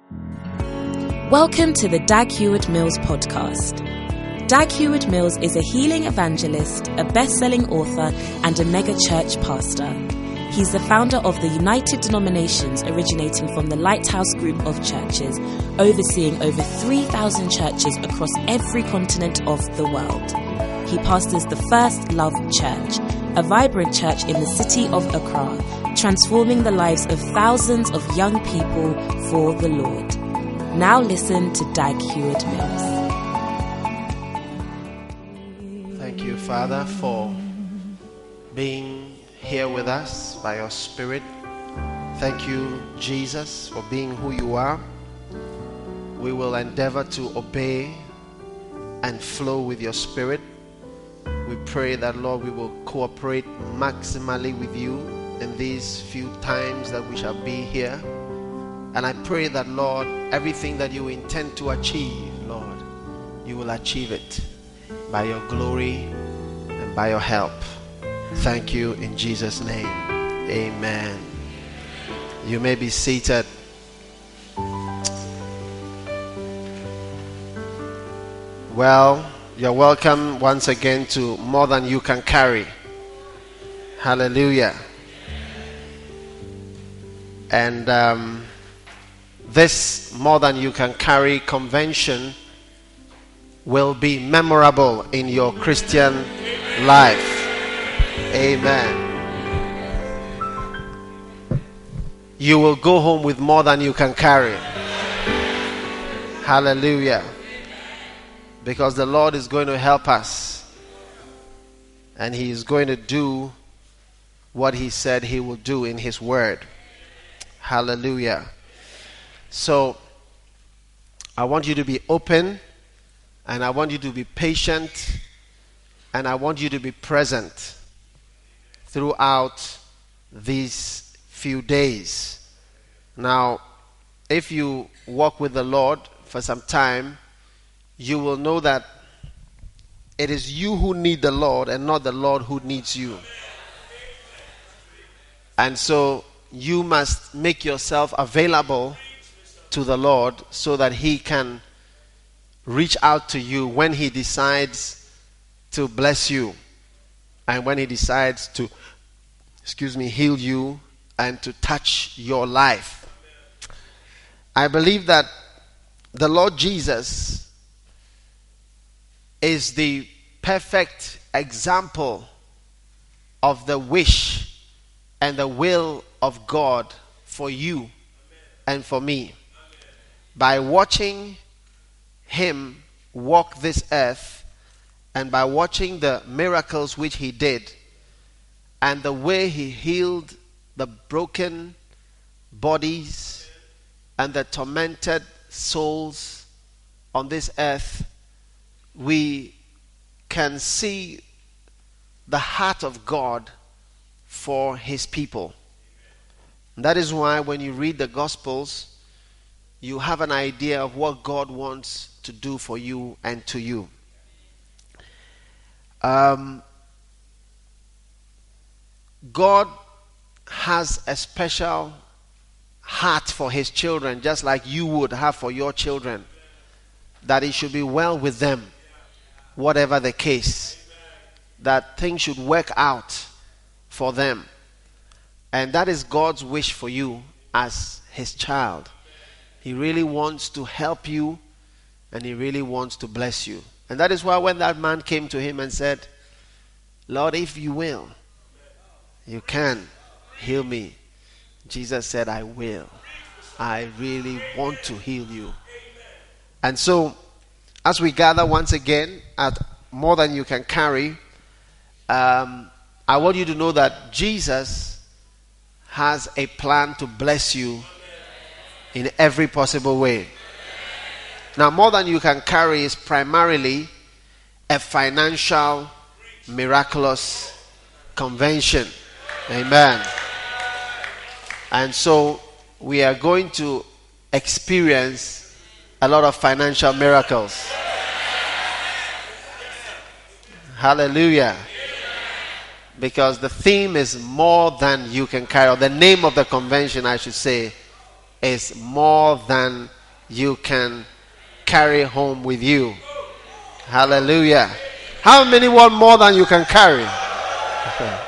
Welcome to the Dag Heward-Mills podcast. Dag Heward-Mills is a healing evangelist, a best-selling author, and a mega-church pastor. He's the founder of the United Denominations, originating from the Lighthouse Group of churches, overseeing over 3,000 churches across every continent of the world. He pastors the First Love Church, a vibrant church in the city of Accra, transforming the lives of thousands of young people for the Lord. Now listen to Dag Heward-Mills. Thank you, Father, for being here with us by your Spirit. Thank you, Jesus, for being who you are. We will endeavor to obey and flow with your Spirit. We pray that, Lord, we will cooperate maximally with you in these few times that we shall be here. And I pray that, Lord, everything that you intend to achieve, Lord, you will achieve it by your glory and by your help. Thank you in Jesus' name. Amen. You may be seated. Well, you're welcome once again to More Than You Can Carry. Hallelujah. And this More Than You Can Carry convention will be memorable in your Christian life. Amen. You will go home with more than you can carry. Hallelujah. Because the Lord is going to help us. And He is going to do what He said He will do in His word. Hallelujah. So, I want you to be open, and I want you to be patient, and I want you to be present throughout these few days. Now, if you walk with the Lord for some time, you will know that it is you who need the Lord and not the Lord who needs you. And so, you must make yourself available to the Lord so that He can reach out to you when He decides to bless you and when He decides to heal you and to touch your life. I believe that the Lord Jesus is the perfect example of the wish and the will of God for you and for me. By watching Him walk this earth and by watching the miracles which He did and the way He healed the broken bodies and the tormented souls on this earth, we can see the heart of God for His people. And that is why when you read the Gospels, you have an idea of what God wants to do for you and to you. God has a special heart for His children, just like you would have for your children, that it should be well with them, whatever the case, that things should work out for them. And that is God's wish for you as His child. He really wants to help you, and He really wants to bless you. And that is why when that man came to Him and said, Lord, if you will, you can heal me. Jesus said, I will. I really want to heal you. And so, as we gather once again at More Than You Can Carry, I want you to know that Jesus has a plan to bless you in every possible way. Now, More Than You Can Carry is primarily a financial, miraculous convention. Amen. And so, we are going to experience a lot of financial miracles. Hallelujah. Because the theme is More Than You Can Carry. Or the name of the convention, I should say, is more than you can carry home with you. Hallelujah. How many want more than you can carry? Okay.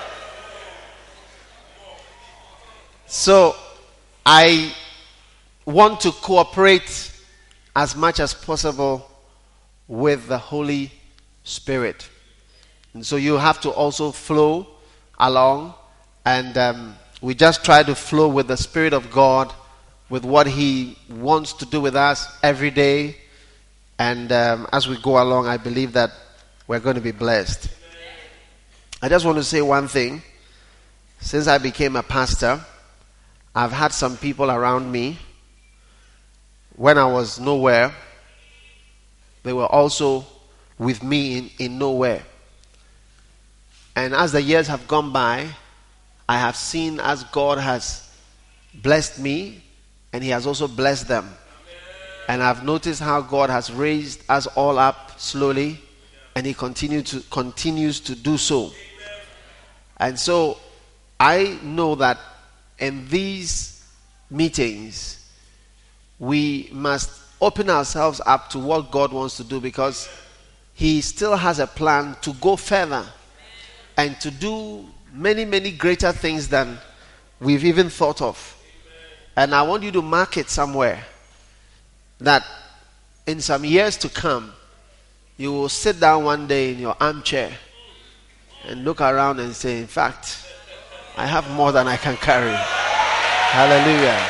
So I want to cooperate as much as possible with the Holy Spirit. And so you have to also flow along, and we just try to flow with the Spirit of God, with what He wants to do with us every day. And as we go along, I believe that we're going to be blessed. I just want to say one thing. Since I became a pastor, I've had some people around me. When I was nowhere, they were also with me in nowhere. And as the years have gone by, I have seen as God has blessed me, and He has also blessed them. And I've noticed how God has raised us all up slowly, and He continues to do so. And so I know that in these meetings, we must open ourselves up to what God wants to do, because He still has a plan to go further and to do many, many greater things than we've even thought of. And I want you to mark it somewhere, that in some years to come, you will sit down one day in your armchair and look around and say, in fact, I have more than I can carry. Hallelujah.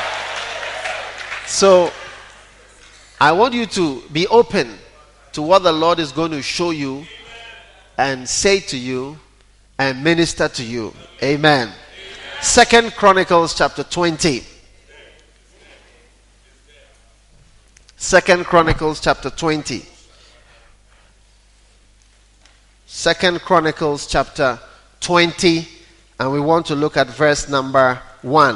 So I want you to be open to what the Lord is going to show you and say to you and minister to you. Amen. 2 Chronicles chapter 20. 2 Chronicles chapter 20. 2 Chronicles chapter 20, and we want to look at verse number 1.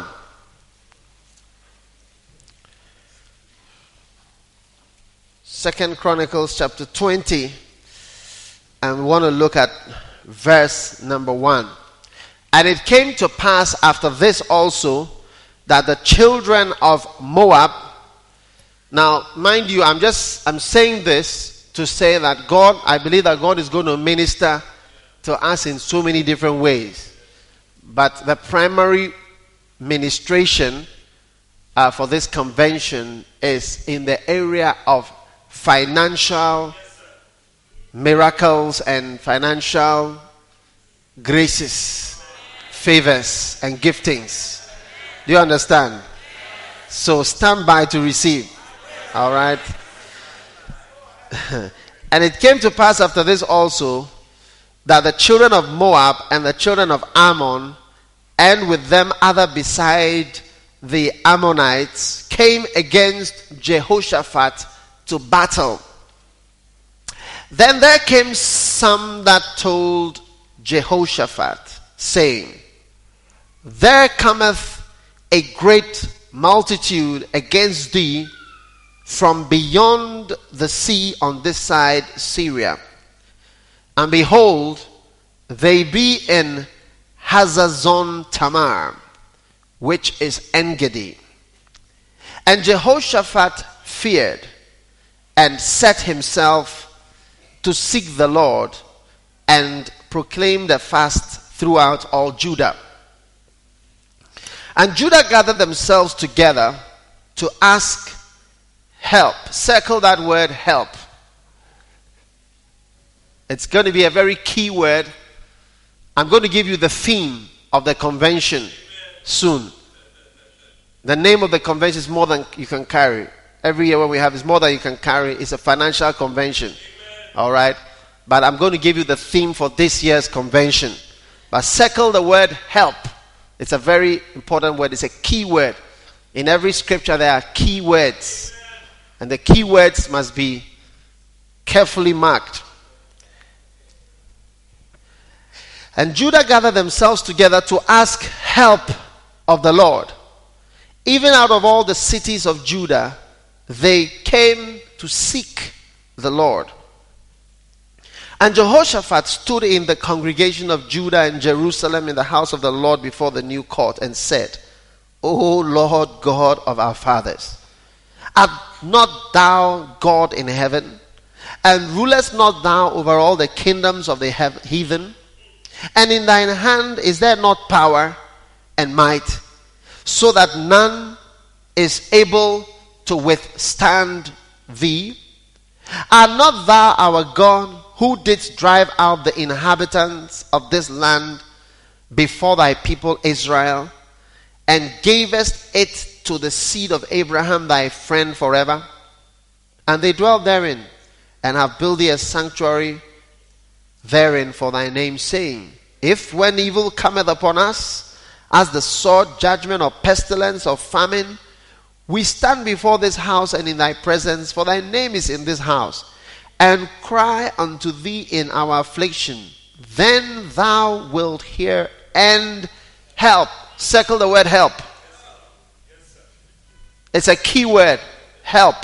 Second Chronicles chapter 20, and we want to look at verse number 1. And it came to pass after this also, that the children of Moab. Now, mind you, I'm saying this to say that God, I believe that God is going to minister to us in so many different ways. But the primary ministration for this convention is in the area of financial miracles and financial graces, favors, and giftings. Do you understand? So stand by to receive. All right. And it came to pass after this also, that the children of Moab and the children of Ammon, and with them other beside the Ammonites, came against Jehoshaphat to battle. Then there came some that told Jehoshaphat, saying, there cometh a great multitude against thee from beyond the sea on this side Syria. And behold, they be in Hazazon Tamar, which is En-gedi. And Jehoshaphat feared, and set himself to seek the Lord, and proclaimed a fast throughout all Judah. And Judah gathered themselves together to ask help. Circle that word, help. It's going to be a very key word. I'm going to give you the theme of the convention soon. The name of the convention is More Than You Can Carry. Every year when we have is More Than You Can Carry. It's a financial convention. All right. But I'm going to give you the theme for this year's convention. But circle the word help. It's a very important word. It's a key word. In every scripture there are key words. And the key words must be carefully marked. And Judah gathered themselves together to ask help of the Lord. Even out of all the cities of Judah, they came to seek the Lord. And Jehoshaphat stood in the congregation of Judah and Jerusalem in the house of the Lord before the new court and said, O Lord God of our fathers, art not thou God in heaven? And rulest not thou over all the kingdoms of the heathen? And in thine hand is there not power and might, so that none is able to withstand thee? Art not thou our God, who didst drive out the inhabitants of this land before thy people Israel, and gavest it to the seed of Abraham thy friend forever? And they dwell therein, and have built thee a sanctuary therein for thy name, saying, if when evil cometh upon us, as the sword, judgment, or pestilence, or famine, we stand before this house and in thy presence, for thy name is in this house, and cry unto thee in our affliction, then thou wilt hear and help. Circle the word help. It's a key word, help.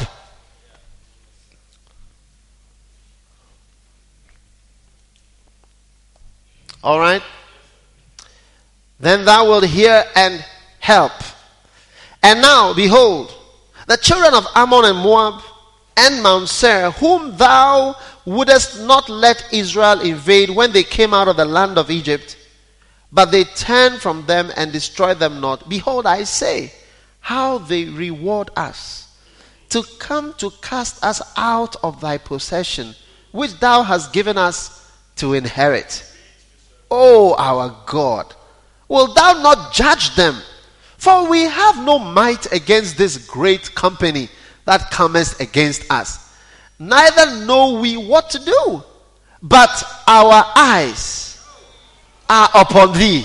All right? Then thou wilt hear and help. And now, behold, the children of Ammon and Moab and Mount Seir, whom thou wouldest not let Israel invade when they came out of the land of Egypt, but they turned from them and destroyed them not. Behold, I say, how they reward us, to come to cast us out of thy possession, which thou hast given us to inherit. O our God, wilt thou not judge them? For we have no might against this great company that cometh against us. Neither know we what to do, but our eyes are upon thee.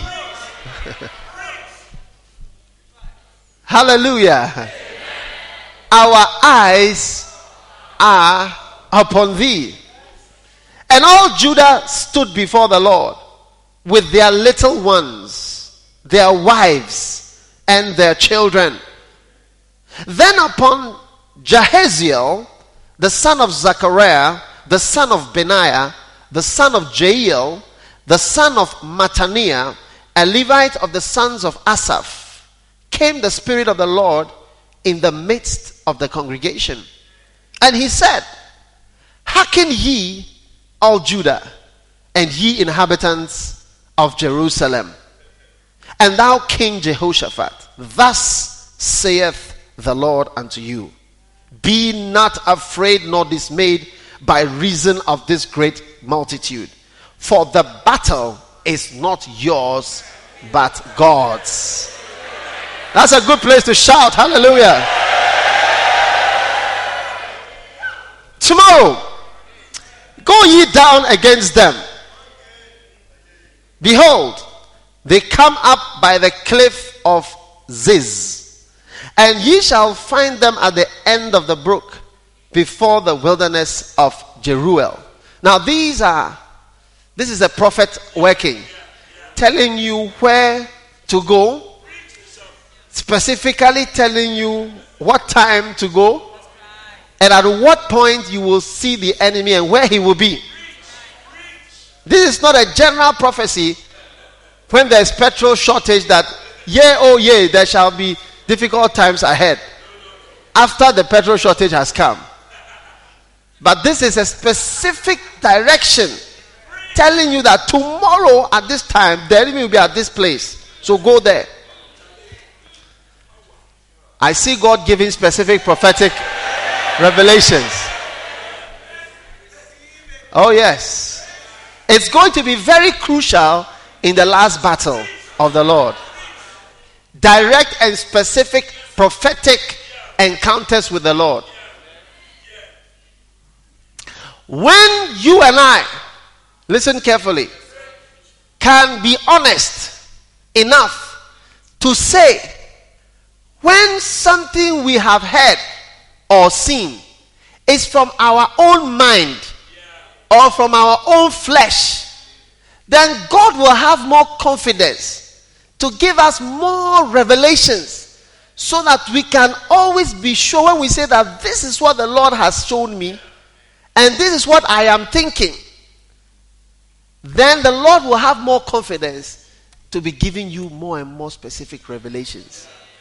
Hallelujah. Amen. Our eyes are upon thee. And all Judah stood before the Lord with their little ones, their wives, and their children. Then upon Jahaziel, the son of Zechariah, the son of Benaiah, the son of Jael, the son of Mattaniah, a Levite of the sons of Asaph, came the Spirit of the Lord in the midst of the congregation. And he said, hearken ye, all Judah, and ye inhabitants of Jerusalem, and thou King Jehoshaphat, thus saith the Lord unto you, be not afraid nor dismayed by reason of this great multitude, for the battle is not yours but God's. That's a good place to shout hallelujah. Tomorrow, go ye down against them. Behold, they come up by the cliff of Ziz, and ye shall find them at the end of the brook, before the wilderness of Jeruel. Now this is a prophet working, telling you where to go, specifically telling you what time to go, and at what point you will see the enemy and where he will be. This is not a general prophecy when there is petrol shortage that, yea, oh yea, there shall be difficult times ahead after the petrol shortage has come. But this is a specific direction telling you that tomorrow at this time the enemy will be at this place. So go there. I see God giving specific prophetic revelations. Oh yes. It's going to be very crucial in the last battle of the Lord. Direct and specific prophetic encounters with the Lord. When you and I, listen carefully, can be honest enough to say when something we have heard or seen is from our own mind or from our own flesh, then God will have more confidence to give us more revelations, so that we can always be sure when we say that this is what the Lord has shown me and this is what I am thinking, then the Lord will have more confidence to be giving you more and more specific revelations.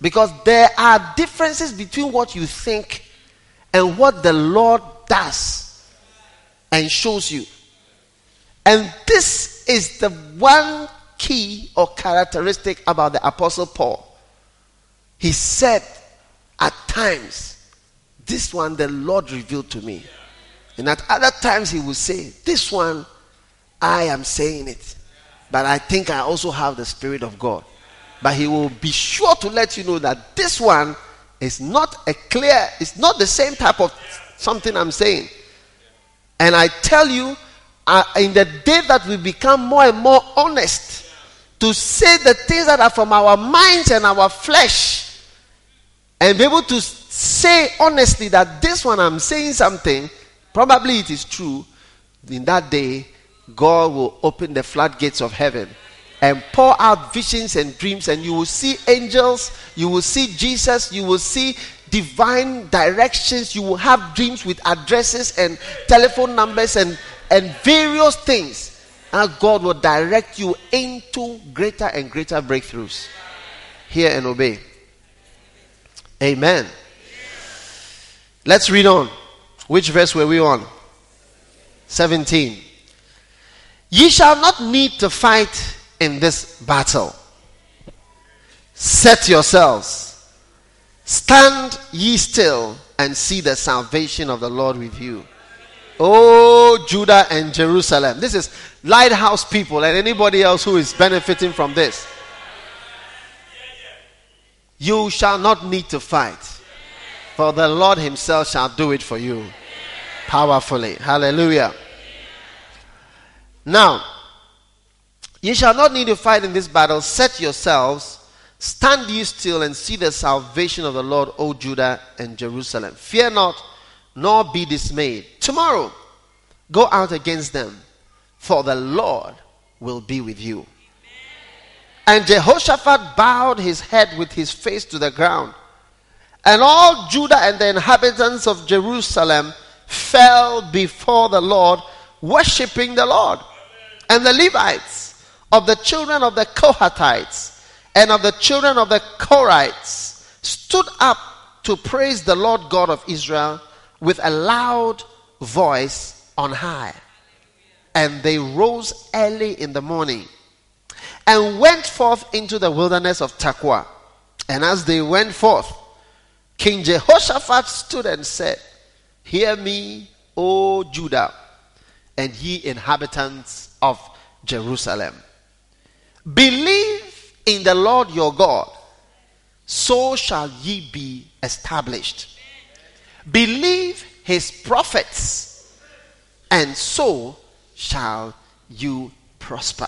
Because there are differences between what you think and what the Lord does and shows you. And this is the one key or characteristic about the Apostle Paul. He said at times, this one the Lord revealed to me. And at other times he will say, this one I am saying it, but I think I also have the Spirit of God. But he will be sure to let you know that this one is not it's not the same type of something I'm saying. And I tell you, in the day that we become more and more honest to say the things that are from our minds and our flesh, and be able to say honestly that this one I'm saying something, probably it is true, in that day, God will open the floodgates of heaven and pour out visions and dreams, and you will see angels, you will see Jesus, you will see divine directions, you will have dreams with addresses and telephone numbers and various things. And God will direct you into greater and greater breakthroughs. Hear and obey. Amen. Let's read on. Which verse were we on? 17. Ye shall not need to fight in this battle. Set yourselves. Stand ye still and see the salvation of the Lord with you. Oh, Judah and Jerusalem. This is Lighthouse people and anybody else who is benefiting from this. You shall not need to fight, for the Lord himself shall do it for you powerfully. Hallelujah. Now, ye shall not need to fight in this battle. Set yourselves, stand ye still, and see the salvation of the Lord, O Judah and Jerusalem. Fear not, nor be dismayed. Tomorrow, go out against them, for the Lord will be with you. And Jehoshaphat bowed his head with his face to the ground. And all Judah and the inhabitants of Jerusalem fell before the Lord, worshipping the Lord. And the Levites of the children of the Kohathites and of the children of the Korites stood up to praise the Lord God of Israel with a loud voice on high. And they rose early in the morning and went forth into the wilderness of Tekoa. And as they went forth, King Jehoshaphat stood and said, Hear me, O Judah, and ye inhabitants of Jerusalem. Believe in the Lord your God, so shall ye be established. Believe his prophets, and so shall you prosper.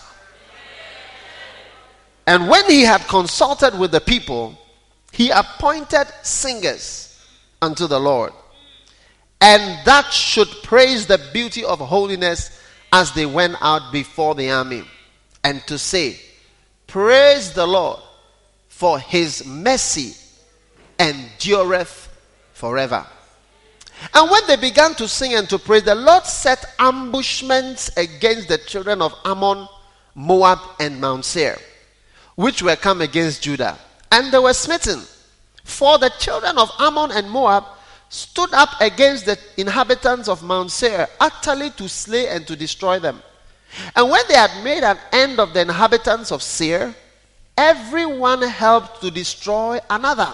And when he had consulted with the people, he appointed singers unto the Lord, and that should praise the beauty of holiness as they went out before the army, and to say, Praise the Lord, for his mercy endureth forever. And when they began to sing and to praise, the Lord set ambushments against the children of Ammon, Moab, and Mount Seir, which were come against Judah. And they were smitten. For the children of Ammon and Moab stood up against the inhabitants of Mount Seir, utterly to slay and to destroy them. And when they had made an end of the inhabitants of Seir, everyone helped to destroy another.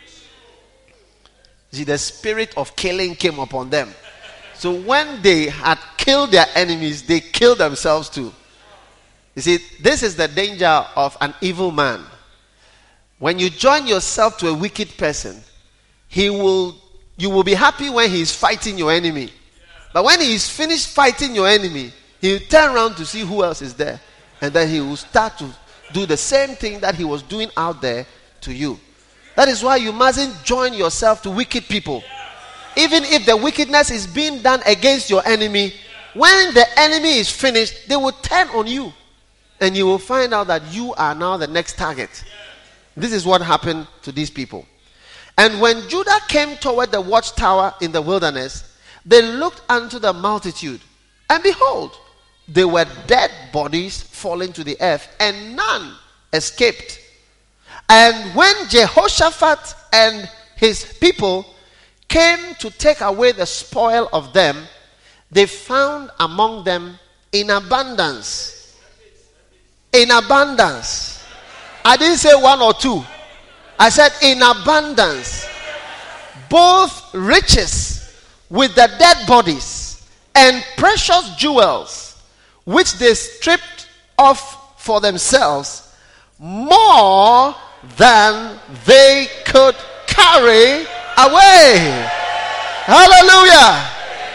See, the spirit of killing came upon them. So when they had killed their enemies, they killed themselves too. You see, this is the danger of an evil man. When you join yourself to a wicked person, you will be happy when he is fighting your enemy. But when he is finished fighting your enemy, he will turn around to see who else is there. And then he will start to do the same thing that he was doing out there to you. That is why you mustn't join yourself to wicked people. Even if the wickedness is being done against your enemy, when the enemy is finished, they will turn on you. And you will find out that you are now the next target. This is what happened to these people. And when Judah came toward the watchtower in the wilderness, they looked unto the multitude, and behold, they were dead bodies falling to the earth, and none escaped. And when Jehoshaphat and his people came to take away the spoil of them, they found among them in abundance. In abundance. I didn't say one or two. I said in abundance. Both riches with the dead bodies and precious jewels, which they stripped off for themselves, more than they could carry away. Hallelujah.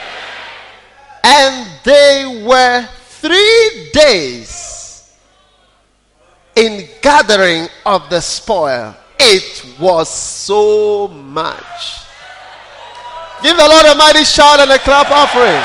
And they were 3 days in gathering of the spoil. It was so much. Give the Lord a mighty shout and a clap offering.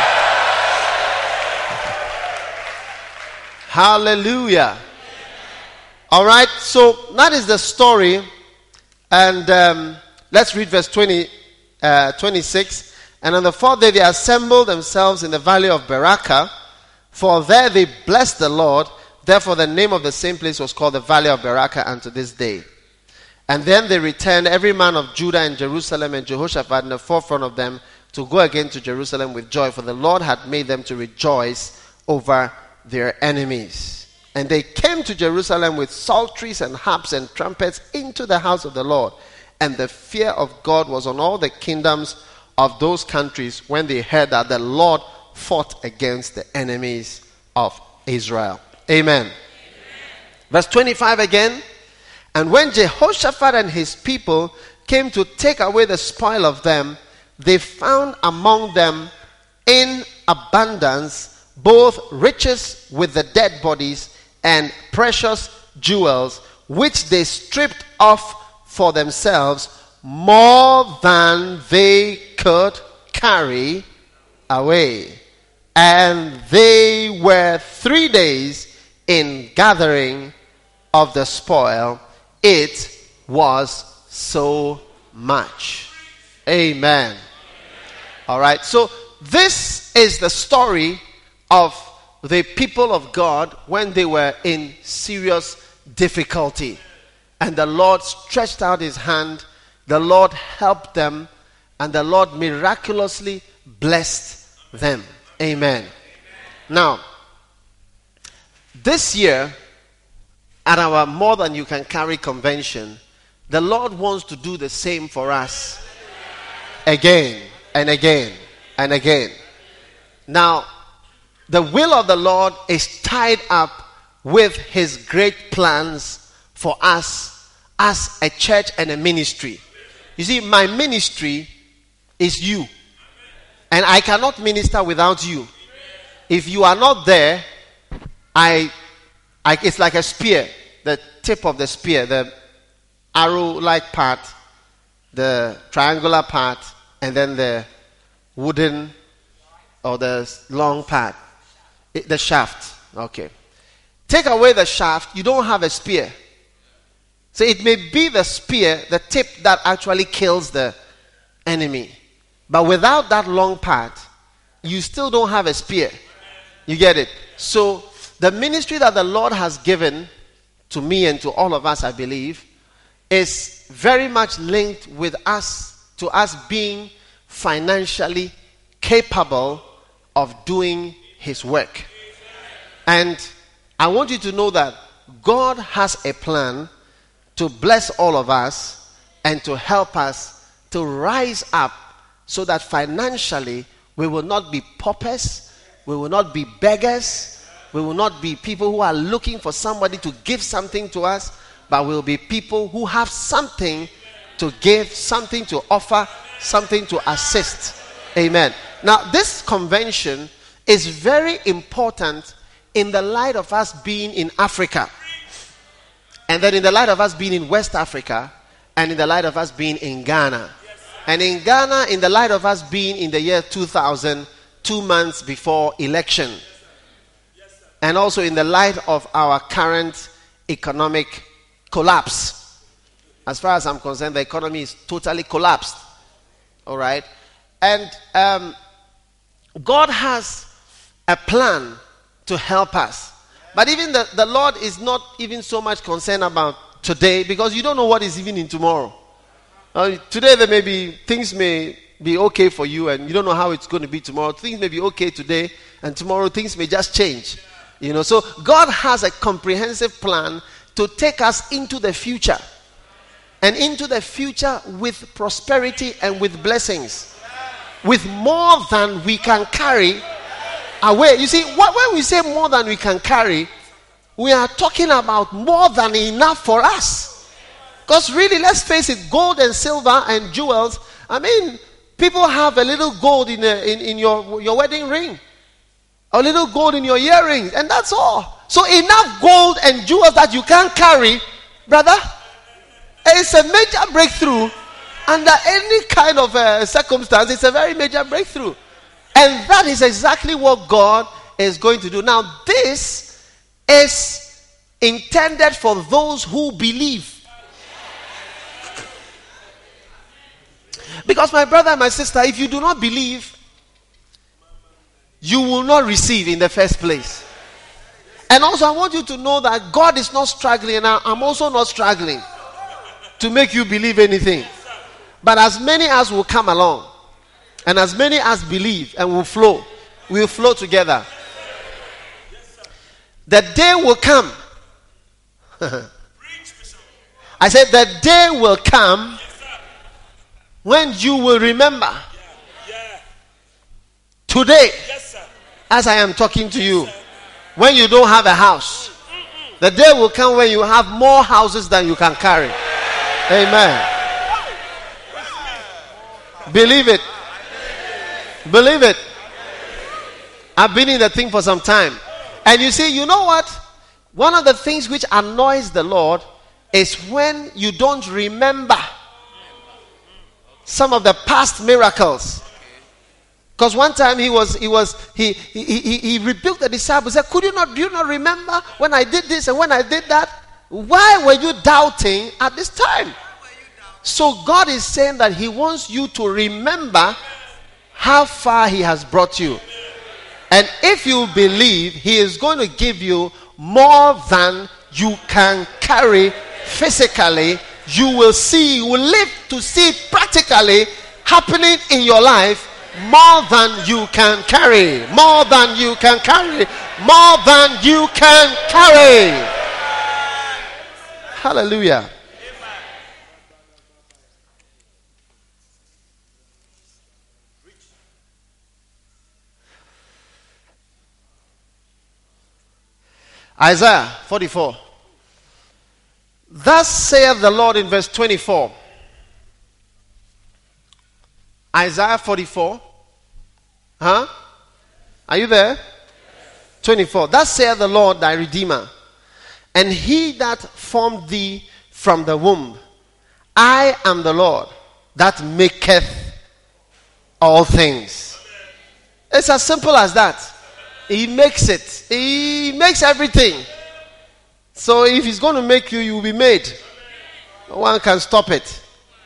Hallelujah. All right, so that is the story. And let's read verse 26. And on the 4th day they assembled themselves in the valley of Berachah, for there they blessed the Lord. Therefore the name of the same place was called the valley of Berachah unto this day. And then they returned, every man of Judah and Jerusalem, and Jehoshaphat in the forefront of them, to go again to Jerusalem with joy, for the Lord had made them to rejoice over their enemies. And they came to Jerusalem with psalteries and harps and trumpets into the house of the Lord. And the fear of God was on all the kingdoms of those countries when they heard that the Lord fought against the enemies of Israel. Amen. Verse 25 again. And when Jehoshaphat and his people came to take away the spoil of them, they found among them in abundance both riches with the dead bodies and precious jewels, which they stripped off for themselves, more than they could carry away. And they were 3 days in gathering of the spoil. It was so much. Amen. All right. So this is the story of the people of God when they were in serious difficulty. And the Lord stretched out his hand. The Lord helped them. And the Lord miraculously blessed them. Amen. Now, this year, at our More Than You Can Carry convention, the Lord wants to do the same for us again and again and again. Now, the will of the Lord is tied up with his great plans for us as a church and a ministry. You see, my ministry is you. And I cannot minister without you. If you are not there, it's like a spear. The tip of the spear, the arrow-like part, the triangular part, and then the wooden or the long part. The shaft. Okay. Take away the shaft, you don't have a spear. So it may be the spear, the tip that actually kills the enemy. But without that long part, you still don't have a spear. You get it? So the ministry that the Lord has given to me and to all of us, I believe, is very much linked with us, to us being financially capable of doing his work. And I want you to know that God has a plan to bless all of us and to help us to rise up so that financially we will not be paupers, we will not be beggars, we will not be people who are looking for somebody to give something to us, but we'll be people who have something to give, something to offer, something to assist. Amen. Now, this convention is very important in the light of us being in Africa, and then in the light of us being in West Africa, and in the light of us being in Ghana. And in Ghana, in the light of us being in the year 2000, 2 months before election. And also in the light of our current economic collapse. As far as I'm concerned, the economy is totally collapsed. All right? And God has a plan to help us. But even the Lord is not even so much concerned about today because you don't know what is even in tomorrow. Today things may be okay for you and you don't know how it's going to be tomorrow. Things may be okay today and tomorrow things may just change. So God has a comprehensive plan to take us into the future. And into the future with prosperity and with blessings. With more than we can carry away. You see, when we say more than we can carry, we are talking about more than enough for us. Because really, let's face it, gold and silver and jewels, people have a little gold in your wedding ring. A little gold in your earrings, and that's all. So enough gold and jewels that you can't carry, brother. It's a major breakthrough. Under any kind of circumstance, it's a very major breakthrough. And that is exactly what God is going to do. Now, this is intended for those who believe. Because my brother and my sister, if you do not believe, you will not receive in the first place. And also I want you to know that God is not struggling, and I'm also not struggling to make you believe anything. But as many as will come along, and as many as believe and will flow, we'll flow together. The day will come. I said the day will come when you will remember today, as I am talking to you, when you don't have a house. The day will come when you have more houses than you can carry. Amen. Believe it. Believe it. I've been in the thing for some time. And you see, you know what? One of the things which annoys the Lord is when you don't remember some of the past miracles. Because one time he rebuked the disciples. Said, do you not remember when I did this and when I did that? Why were you doubting at this time? So God is saying that he wants you to remember how far he has brought you. And if you believe, he is going to give you more than you can carry physically. You will live to see practically happening in your life. More than you can carry. More than you can carry. More than you can carry. Hallelujah. Isaiah 44. Thus saith the Lord in verse 24. Isaiah 44. Are you there? 24. Thus saith the Lord thy Redeemer, and he that formed thee from the womb. I am the Lord that maketh all things. It's as simple as that. He makes it. He makes everything. So if he's going to make you, you will be made. No one can stop it.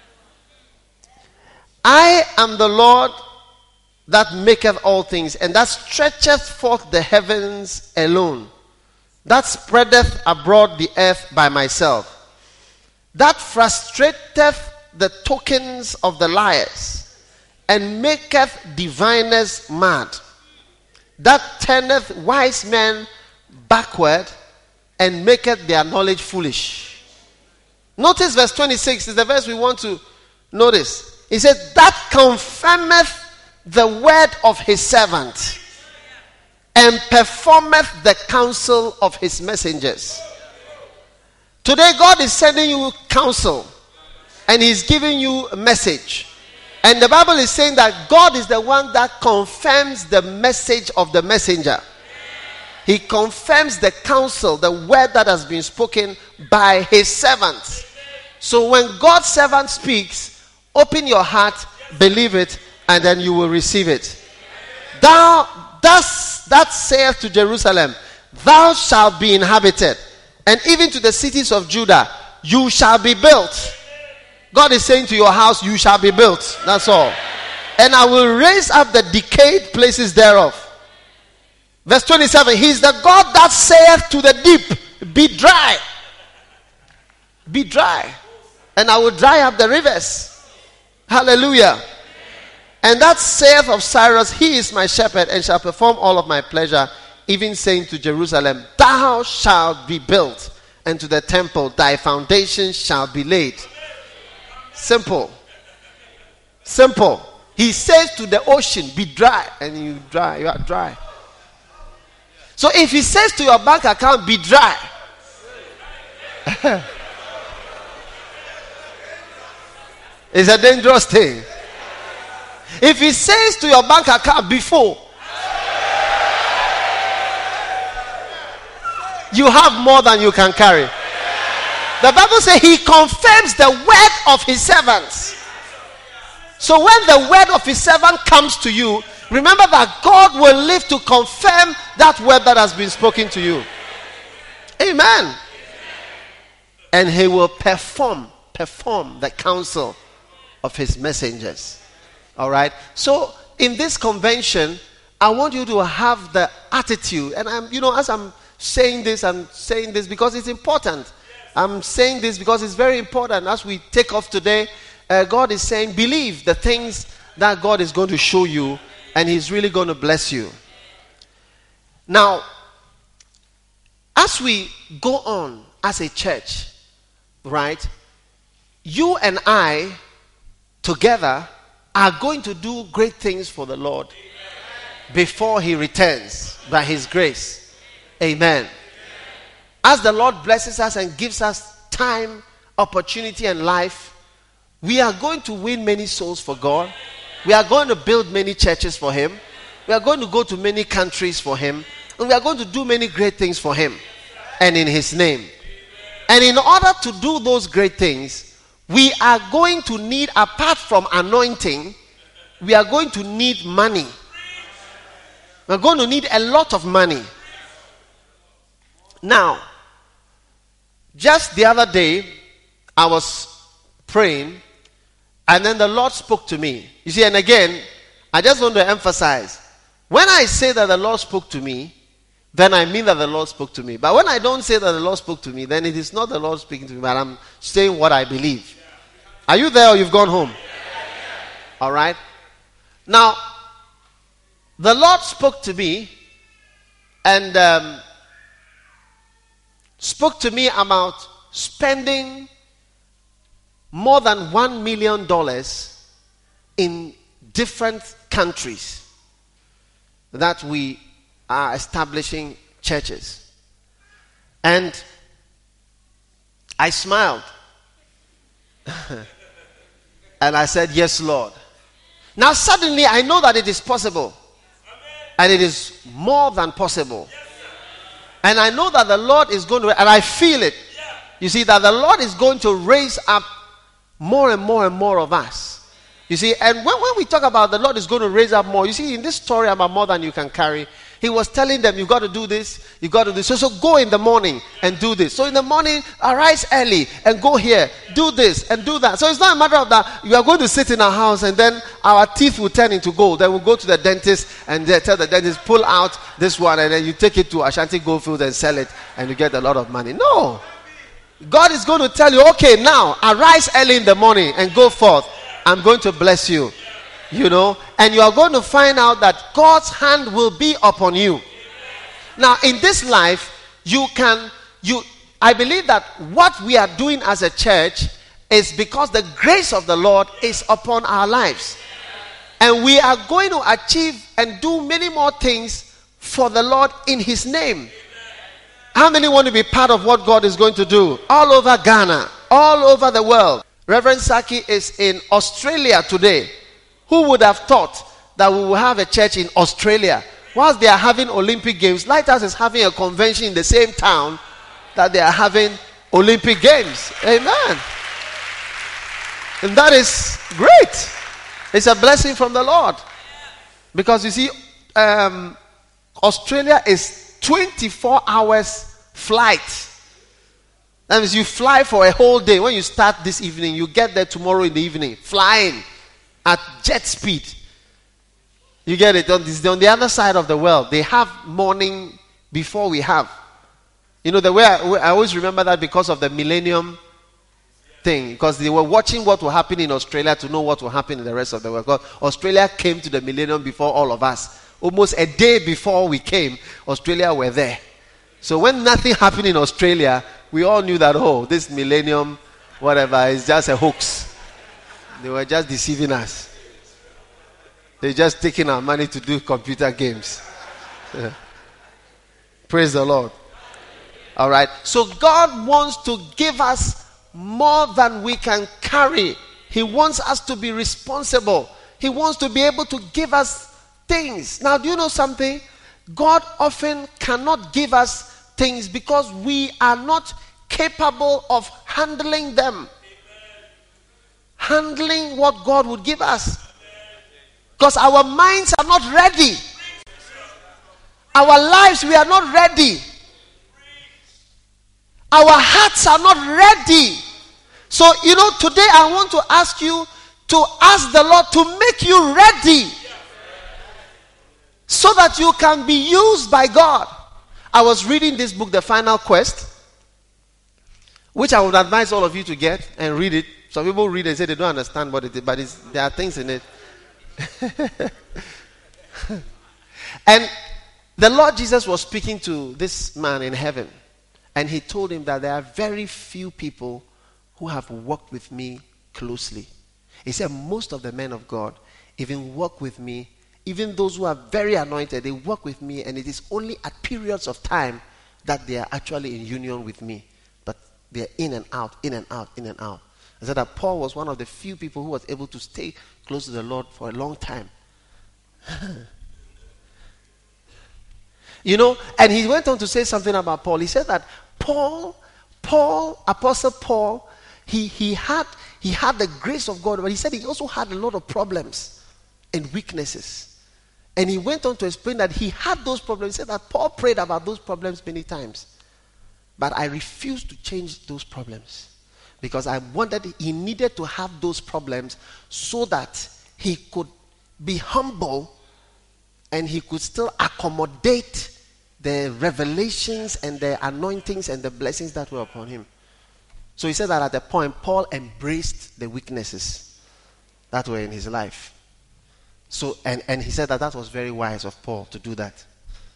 I am the Lord that maketh all things, and that stretcheth forth the heavens alone, that spreadeth abroad the earth by myself, that frustrateth the tokens of the liars, and maketh diviners mad, that turneth wise men backward, and maketh their knowledge foolish. Notice verse 26 is the verse we want to notice. He said, that confirmeth the word of his servant, and performeth the counsel of his messengers. Today God is sending you counsel, and he's giving you a message. And the Bible is saying that God is the one that confirms the message of the messenger. He confirms the counsel, the word that has been spoken by his servants. So when God's servant speaks, open your heart, believe it, and then you will receive it. That saith to Jerusalem, thou shalt be inhabited, and even to the cities of Judah, you shall be built. God is saying to your house, you shall be built. That's all. And I will raise up the decayed places thereof. Verse 27, he is the God that saith to the deep, be dry. be dry, and I will dry up the rivers. Hallelujah. And that saith of Cyrus, he is my shepherd, and shall perform all of my pleasure, even saying to Jerusalem, thou shalt be built, and to the temple thy foundation shall be laid. Simple. Simple. He says to the ocean, be dry, and you are dry. So if he says to your bank account, be dry, it's a dangerous thing. If he says to your bank account, be full, you have more than you can carry. The Bible says he confirms the word of his servants. So when the word of his servant comes to you, remember that God will live to confirm that word that has been spoken to you. Amen. And he will perform the counsel of his messengers. All right. So in this convention, I want you to have the attitude, and as I'm saying this because it's important. I'm saying this because it's very important. As we take off today, God is saying, believe the things that God is going to show you, and he's really going to bless you. Now, as we go on as a church, right, you and I together are going to do great things for the Lord before he returns by his grace. Amen. As the Lord blesses us and gives us time, opportunity, and life, we are going to win many souls for God. We are going to build many churches for him. We are going to go to many countries for him. And we are going to do many great things for him and in his name. And in order to do those great things, we are going to need, apart from anointing, we are going to need money. We're going to need a lot of money. Now, just the other day, I was praying, and then the Lord spoke to me. You see, and again, I just want to emphasize, when I say that the Lord spoke to me, then I mean that the Lord spoke to me. But when I don't say that the Lord spoke to me, then it is not the Lord speaking to me, but I'm saying what I believe. Are you there or you've gone home? All right. Now, the Lord spoke to me and spoke to me about spending more than $1 million in different countries that we are establishing churches. And I smiled. And I said, yes, Lord. Now suddenly I know that it is possible. And it is more than possible. And I know that the Lord is going to, and I feel it. You see, that the Lord is going to raise up more and more and more of us. You see, and when we talk about the Lord is going to raise up more, you see, in this story about more than you can carry, he was telling them, you've got to do this, you've got to do this. So go in the morning and do this. So in the morning, arise early and go here, do this and do that. So it's not a matter of that you are going to sit in our house and then our teeth will turn into gold. Then we'll go to the dentist and they tell the dentist, pull out this one, and then you take it to Ashanti Goldfield and sell it and you get a lot of money. No. God is going to tell you, okay, now arise early in the morning and go forth. I'm going to bless you. You know, and you are going to find out that God's hand will be upon you. Now, in this life, I believe that what we are doing as a church is because the grace of the Lord is upon our lives. And we are going to achieve and do many more things for the Lord in his name. How many want to be part of what God is going to do? All over Ghana, all over the world. Reverend Saki is in Australia today. Who would have thought that we will have a church in Australia? Whilst they are having Olympic Games, Lighthouse is having a convention in the same town that they are having Olympic Games. Amen. And that is great. It's a blessing from the Lord. Because you see, Australia is 24 hours flight. That means you fly for a whole day. When you start this evening, you get there tomorrow in the evening. Flying at jet speed. You get it? On the other side of the world, they have morning before we have. You know, the way I always remember that because of the millennium thing, because they were watching what will happen in Australia to know what will happen in the rest of the world. Because Australia came to the millennium before all of us. Almost a day before we came, Australia were there. So when nothing happened in Australia, we all knew that, oh, this millennium, whatever, is just a hoax. They were just deceiving us. They're just taking our money to do computer games. Praise the Lord. All right. So God wants to give us more than we can carry. He wants us to be responsible. He wants to be able to give us things. Now, do you know something? God often cannot give us things because we are not capable of handling them. Handling what God would give us. Because our minds are not ready. Our lives, we are not ready. Our hearts are not ready. So, today I want to ask you to ask the Lord to make you ready so that you can be used by God. I was reading this book, The Final Quest, which I would advise all of you to get and read it. Some people read it and say they don't understand what it is, but there are things in it. And the Lord Jesus was speaking to this man in heaven, and he told him that there are very few people who have walked with me closely. He said most of the men of God even walk with me, even those who are very anointed, they walk with me, and it is only at periods of time that they are actually in union with me. But they are in and out, in and out, in and out. I said that Paul was one of the few people who was able to stay close to the Lord for a long time. And he went on to say something about Paul. He said that Paul, Apostle Paul, he had the grace of God, but he said he also had a lot of problems and weaknesses. And he went on to explain that he had those problems. He said that Paul prayed about those problems many times. But I refused to change those problems. Because I wanted, he needed to have those problems so that he could be humble and he could still accommodate the revelations and the anointings and the blessings that were upon him. So he said that at a point, Paul embraced the weaknesses that were in his life. So, and he said that was very wise of Paul to do that.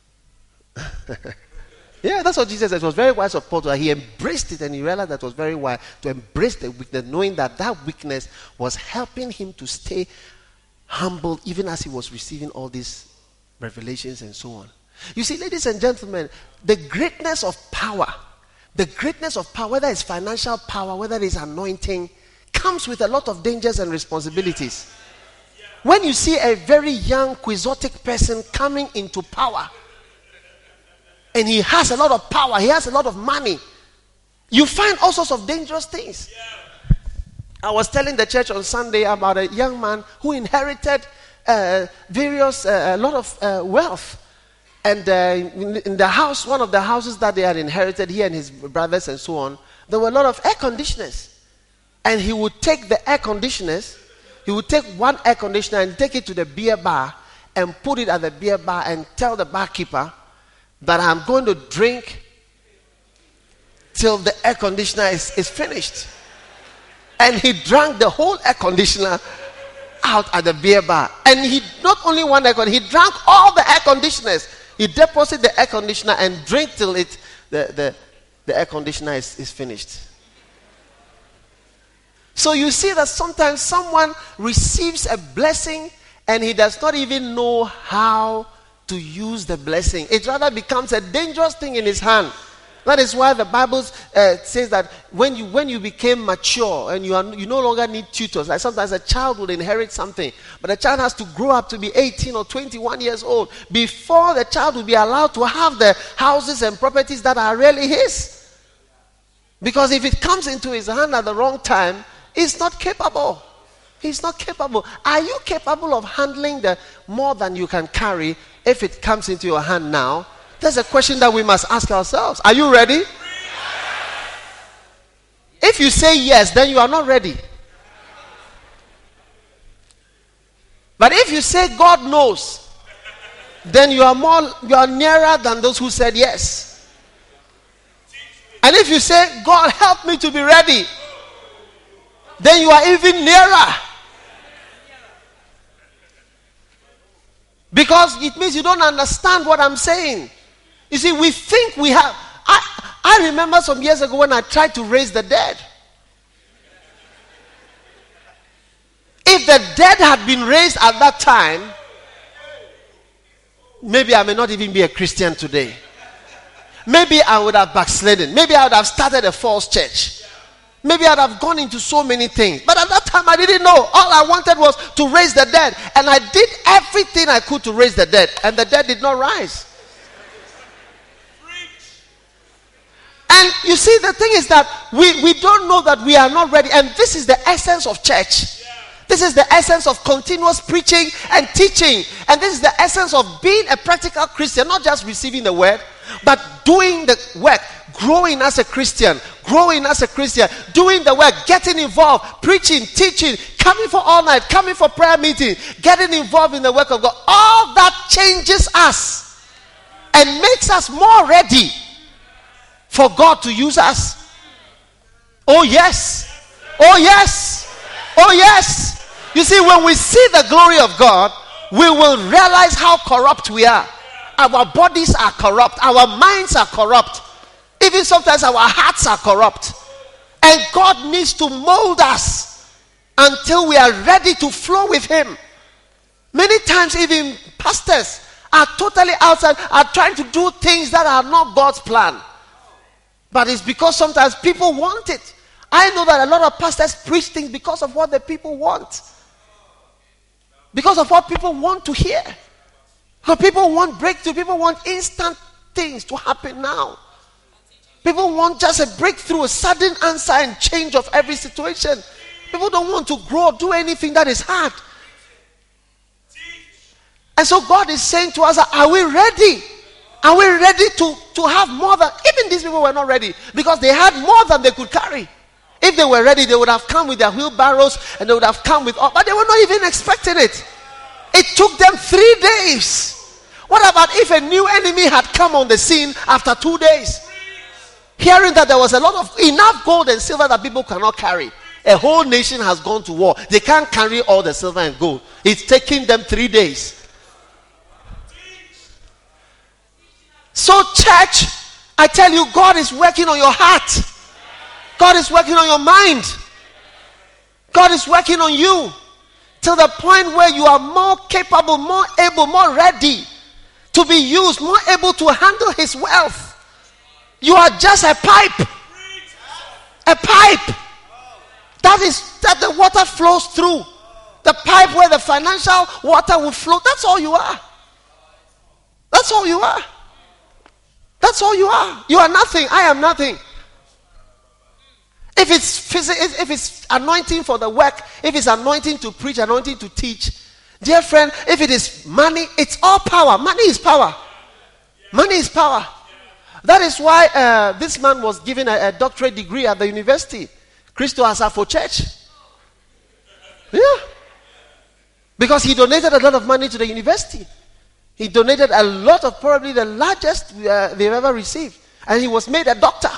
Yeah, that's what Jesus said. It was very wise of Paul to, he embraced it, and he realized that it was very wise to embrace the weakness, knowing that that weakness was helping him to stay humble even as he was receiving all these revelations and so on. You see, ladies and gentlemen, the greatness of power, whether it's financial power, whether it's anointing, comes with a lot of dangers and responsibilities. When you see a very young, quixotic person coming into power, and he has a lot of power, he has a lot of money, you find all sorts of dangerous things. I was telling the church on Sunday about a young man who inherited a lot of wealth. And in the house, one of the houses that they had inherited, he and his brothers and so on, there were a lot of air conditioners. And he would take the air conditioners, he would take one air conditioner and take it to the beer bar and put it at the beer bar and tell the barkeeper that I'm going to drink till the air conditioner is finished. And he drank the whole air conditioner out at the beer bar. And he not only one air conditioner, he drank all the air conditioners. He deposited the air conditioner and drank till the air conditioner is finished. So you see that sometimes someone receives a blessing and he does not even know how to use the blessing. It rather becomes a dangerous thing in his hand. That is why the Bible says that when you became mature and you no longer need tutors, like sometimes a child will inherit something, but the child has to grow up to be 18 or 21 years old before the child will be allowed to have the houses and properties that are really his. Because if it comes into his hand at the wrong time, he's not capable. He's not capable. Are you capable of handling the more than you can carry if it comes into your hand now? That's a question that we must ask ourselves. Are you ready? If you say yes, then you are not ready. But if you say God knows, then you are nearer than those who said yes. And if you say God help me to be ready, then you are even nearer. Because it means you don't understand what I'm saying. You see, we think we have. I remember some years ago when I tried to raise the dead. If the dead had been raised at that time, maybe I may not even be a Christian today. Maybe I would have backslidden. Maybe I would have started a false church. Maybe I'd have gone into so many things. But at that time I didn't know. All I wanted was to raise the dead. And I did everything I could to raise the dead. And the dead did not rise. And you see, the thing is that we don't know that we are not ready. And this is the essence of church. This is the essence of continuous preaching and teaching. And this is the essence of being a practical Christian. Not just receiving the word, but doing the work. Growing as a Christian. Growing as a Christian. Doing the work. Getting involved. Preaching, teaching. Coming for all night. Coming for prayer meeting. Getting involved in the work of God. All that changes us. And makes us more ready for God to use us. Oh yes. Oh yes. Oh yes. You see, when we see the glory of God, we will realize how corrupt we are. Our bodies are corrupt. Our minds are corrupt. Even sometimes our hearts are corrupt. And God needs to mold us until we are ready to flow with Him. Many times even pastors are totally outside, are trying to do things that are not God's plan. But it's because sometimes people want it. I know that a lot of pastors preach things because of what the people want. Because of what people want to hear. Because people want breakthrough. People want instant things to happen now. People want just a breakthrough, a sudden answer and change of every situation. People don't want to grow, do anything that is hard. And so God is saying to us, are we ready? Are we ready to have more than... Even these people were not ready because they had more than they could carry. If they were ready, they would have come with their wheelbarrows and they would have come with all, but they were not even expecting it. It took them 3 days. What about if a new enemy had come on the scene after 2 days? Hearing that there was a lot of enough gold and silver that people cannot carry. A whole nation has gone to war. They can't carry all the silver and gold. It's taking them 3 days. So church, I tell you, God is working on your heart. God is working on your mind. God is working on you till the point where you are more capable, more able, more ready to be used, more able to handle His wealth. You are just a pipe. A pipe. That the water flows through. The pipe where the financial water will flow. That's all you are. That's all you are. That's all you are. You are nothing. I am nothing. If it's anointing for the work, if it's anointing to preach, anointing to teach, dear friend, if it is money, it's all power. Money is power. Money is power. That is why this man was given a doctorate degree at the university, Cristo Asafo Church. Yeah. Because he donated a lot of money to the university. He donated a lot of, probably the largest they've ever received. And he was made a doctor.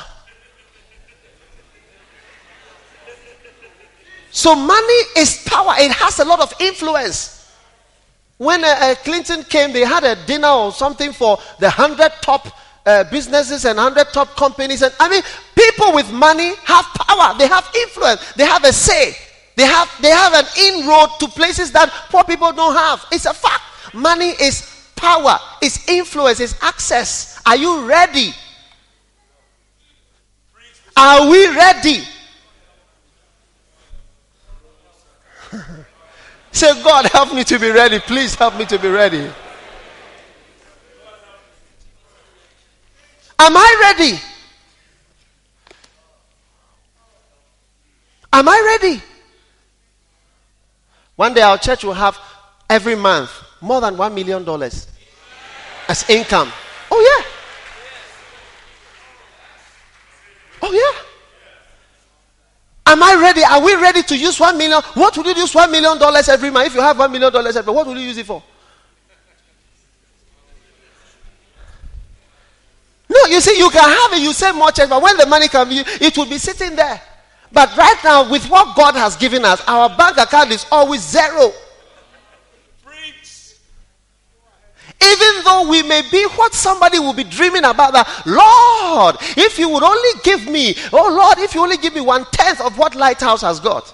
So money is power. It has a lot of influence. When Clinton came, they had a dinner or something for the 100 top businesses and 100 top companies. And I mean, people with money have power. They have influence. They have a say. They have an inroad to places that poor people don't have. It's a fact. Money is power. It's influence. It's access. Are you ready? Are we ready? Say, God, help me to be ready. Please help me to be ready. Am I ready? Am I ready? One day our church will have every month more than $1 million as income. Oh yeah. Oh yeah. Am I ready? Are we ready to use 1 million? What would you use $1 million every month? If you have $1 million every month, what will you use it for? No, you see, you can have it, you save more church, but when the money comes, it will be sitting there. But right now, with what God has given us, our bank account is always zero. Even though we may be what somebody will be dreaming about, that Lord, if you would only give me, oh Lord, if you only give me 1/10 of what Lighthouse has got.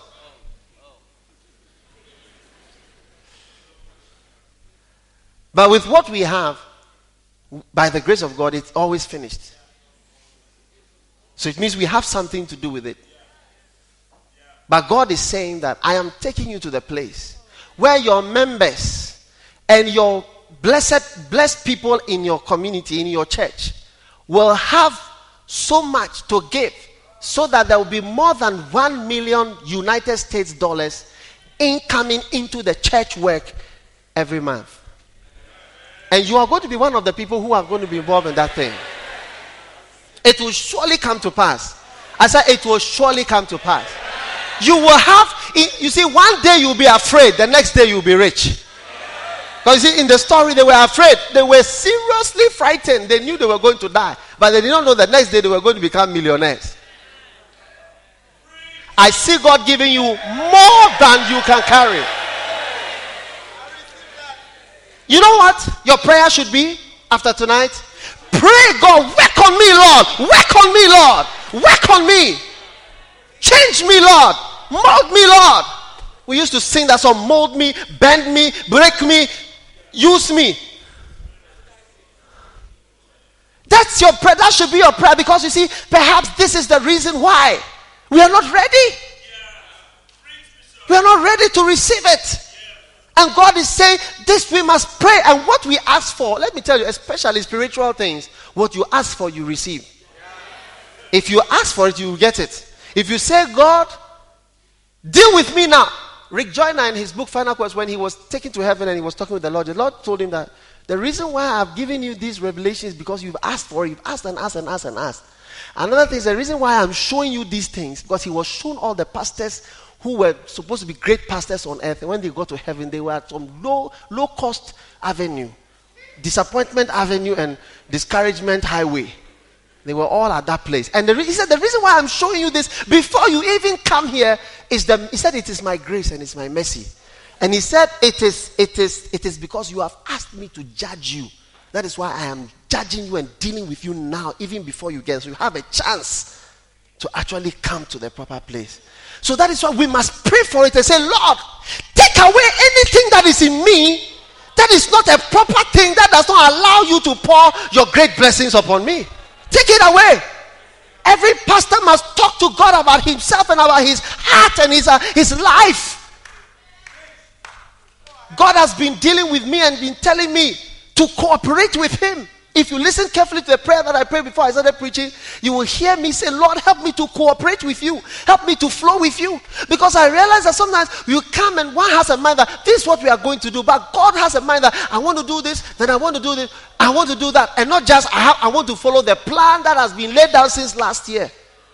But with what we have, by the grace of God, it's always finished. So it means we have something to do with it. But God is saying that I am taking you to the place where your members and your blessed people in your community, in your church, will have so much to give, so that there will be more than 1 million United States dollars incoming into the church work every month. And you are going to be one of the people who are going to be involved in that thing. It will surely come to pass. I said it will surely come to pass. You will have, you see, one day you'll be afraid, the next day you'll be rich. Because you see, in the story, they were afraid. They were seriously frightened. They knew they were going to die. But they did not know the next day they were going to become millionaires. I see God giving you more than you can carry. You know what your prayer should be after tonight? Pray, God, work on me, Lord. Work on me, Lord. Work on me. Change me, Lord. Mold me, Lord. We used to sing that song, mold me, bend me, break me, use me. That's your prayer. That should be your prayer, because you see, perhaps this is the reason why we are not ready. We are not ready to receive it. And God is saying, this we must pray. And what we ask for, let me tell you, especially spiritual things, what you ask for, you receive. If you ask for it, you will get it. If you say, God, deal with me now. Rick Joyner, in his book Final Quest, when he was taken to heaven and he was talking with the Lord told him that the reason why I've given you these revelations is because you've asked for it. You've asked and asked and asked and asked. Another thing is the reason why I'm showing you these things, because he was shown all the pastors who were supposed to be great pastors on earth, and when they got to heaven, they were at some low cost avenue, disappointment avenue, and discouragement highway. They were all at that place. And he said, the reason why I'm showing you this before you even come here is he said, it is my grace and it's my mercy. And he said, it is because you have asked me to judge you. That is why I am judging you and dealing with you now, even before you get. So you have a chance to actually come to the proper place. So that is why we must pray for it and say, Lord, take away anything that is in me that is not a proper thing, that does not allow you to pour your great blessings upon me. Take it away. Every pastor must talk to God about himself and about his heart and his life. God has been dealing with me and been telling me to cooperate with him. If you listen carefully to the prayer that I prayed before I started preaching, you will hear me say, Lord, help me to cooperate with you. Help me to flow with you. Because I realize that sometimes you come and one has a mind that this is what we are going to do. But God has a mind that I want to do this, then I want to do this, I want to do that. And not just I want to follow the plan that has been laid down since last year.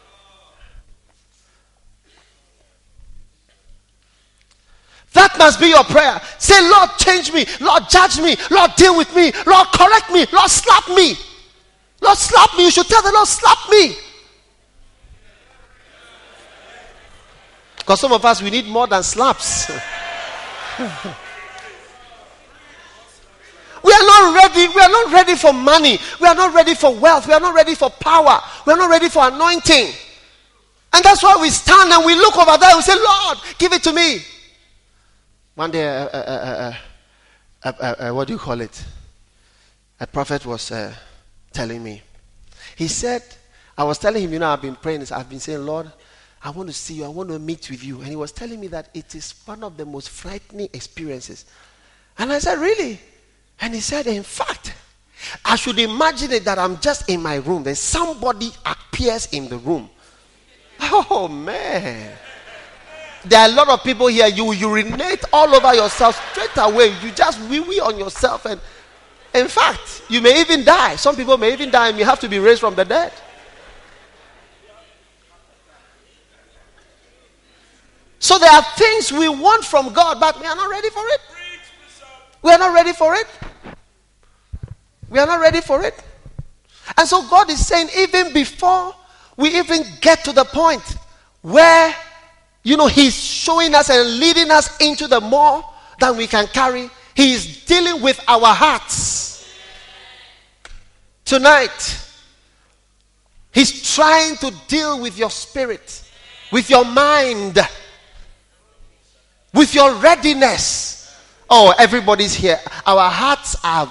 That must be your prayer. Say, Lord, change me. Lord, judge me. Lord, deal with me. Lord, correct me. Lord, slap me. Lord, slap me. You should tell the Lord, slap me. Because some of us, we need more than slaps. We are not ready. We are not ready for money. We are not ready for wealth. We are not ready for power. We are not ready for anointing. And that's why we stand and we look over there and we say, Lord, give it to me. One day, what do you call it? A prophet was telling me. He said, I was telling him, I've been praying this. I've been saying, Lord, I want to see you. I want to meet with you. And he was telling me that it is one of the most frightening experiences. And I said, really? And he said, in fact, I should imagine it that I'm just in my room. Then somebody appears in the room. Oh, man. There are a lot of people here, you urinate all over yourself straight away. You just wee-wee on yourself. And in fact, you may even die. Some people may even die and you have to be raised from the dead. So there are things we want from God, but we are not ready for it. We are not ready for it. We are not ready for it. And so God is saying, even before we even get to the point where, he's showing us and leading us into the more than we can carry. He is dealing with our hearts. Tonight, he's trying to deal with your spirit, with your mind, with your readiness. Oh, everybody's here. Our hearts are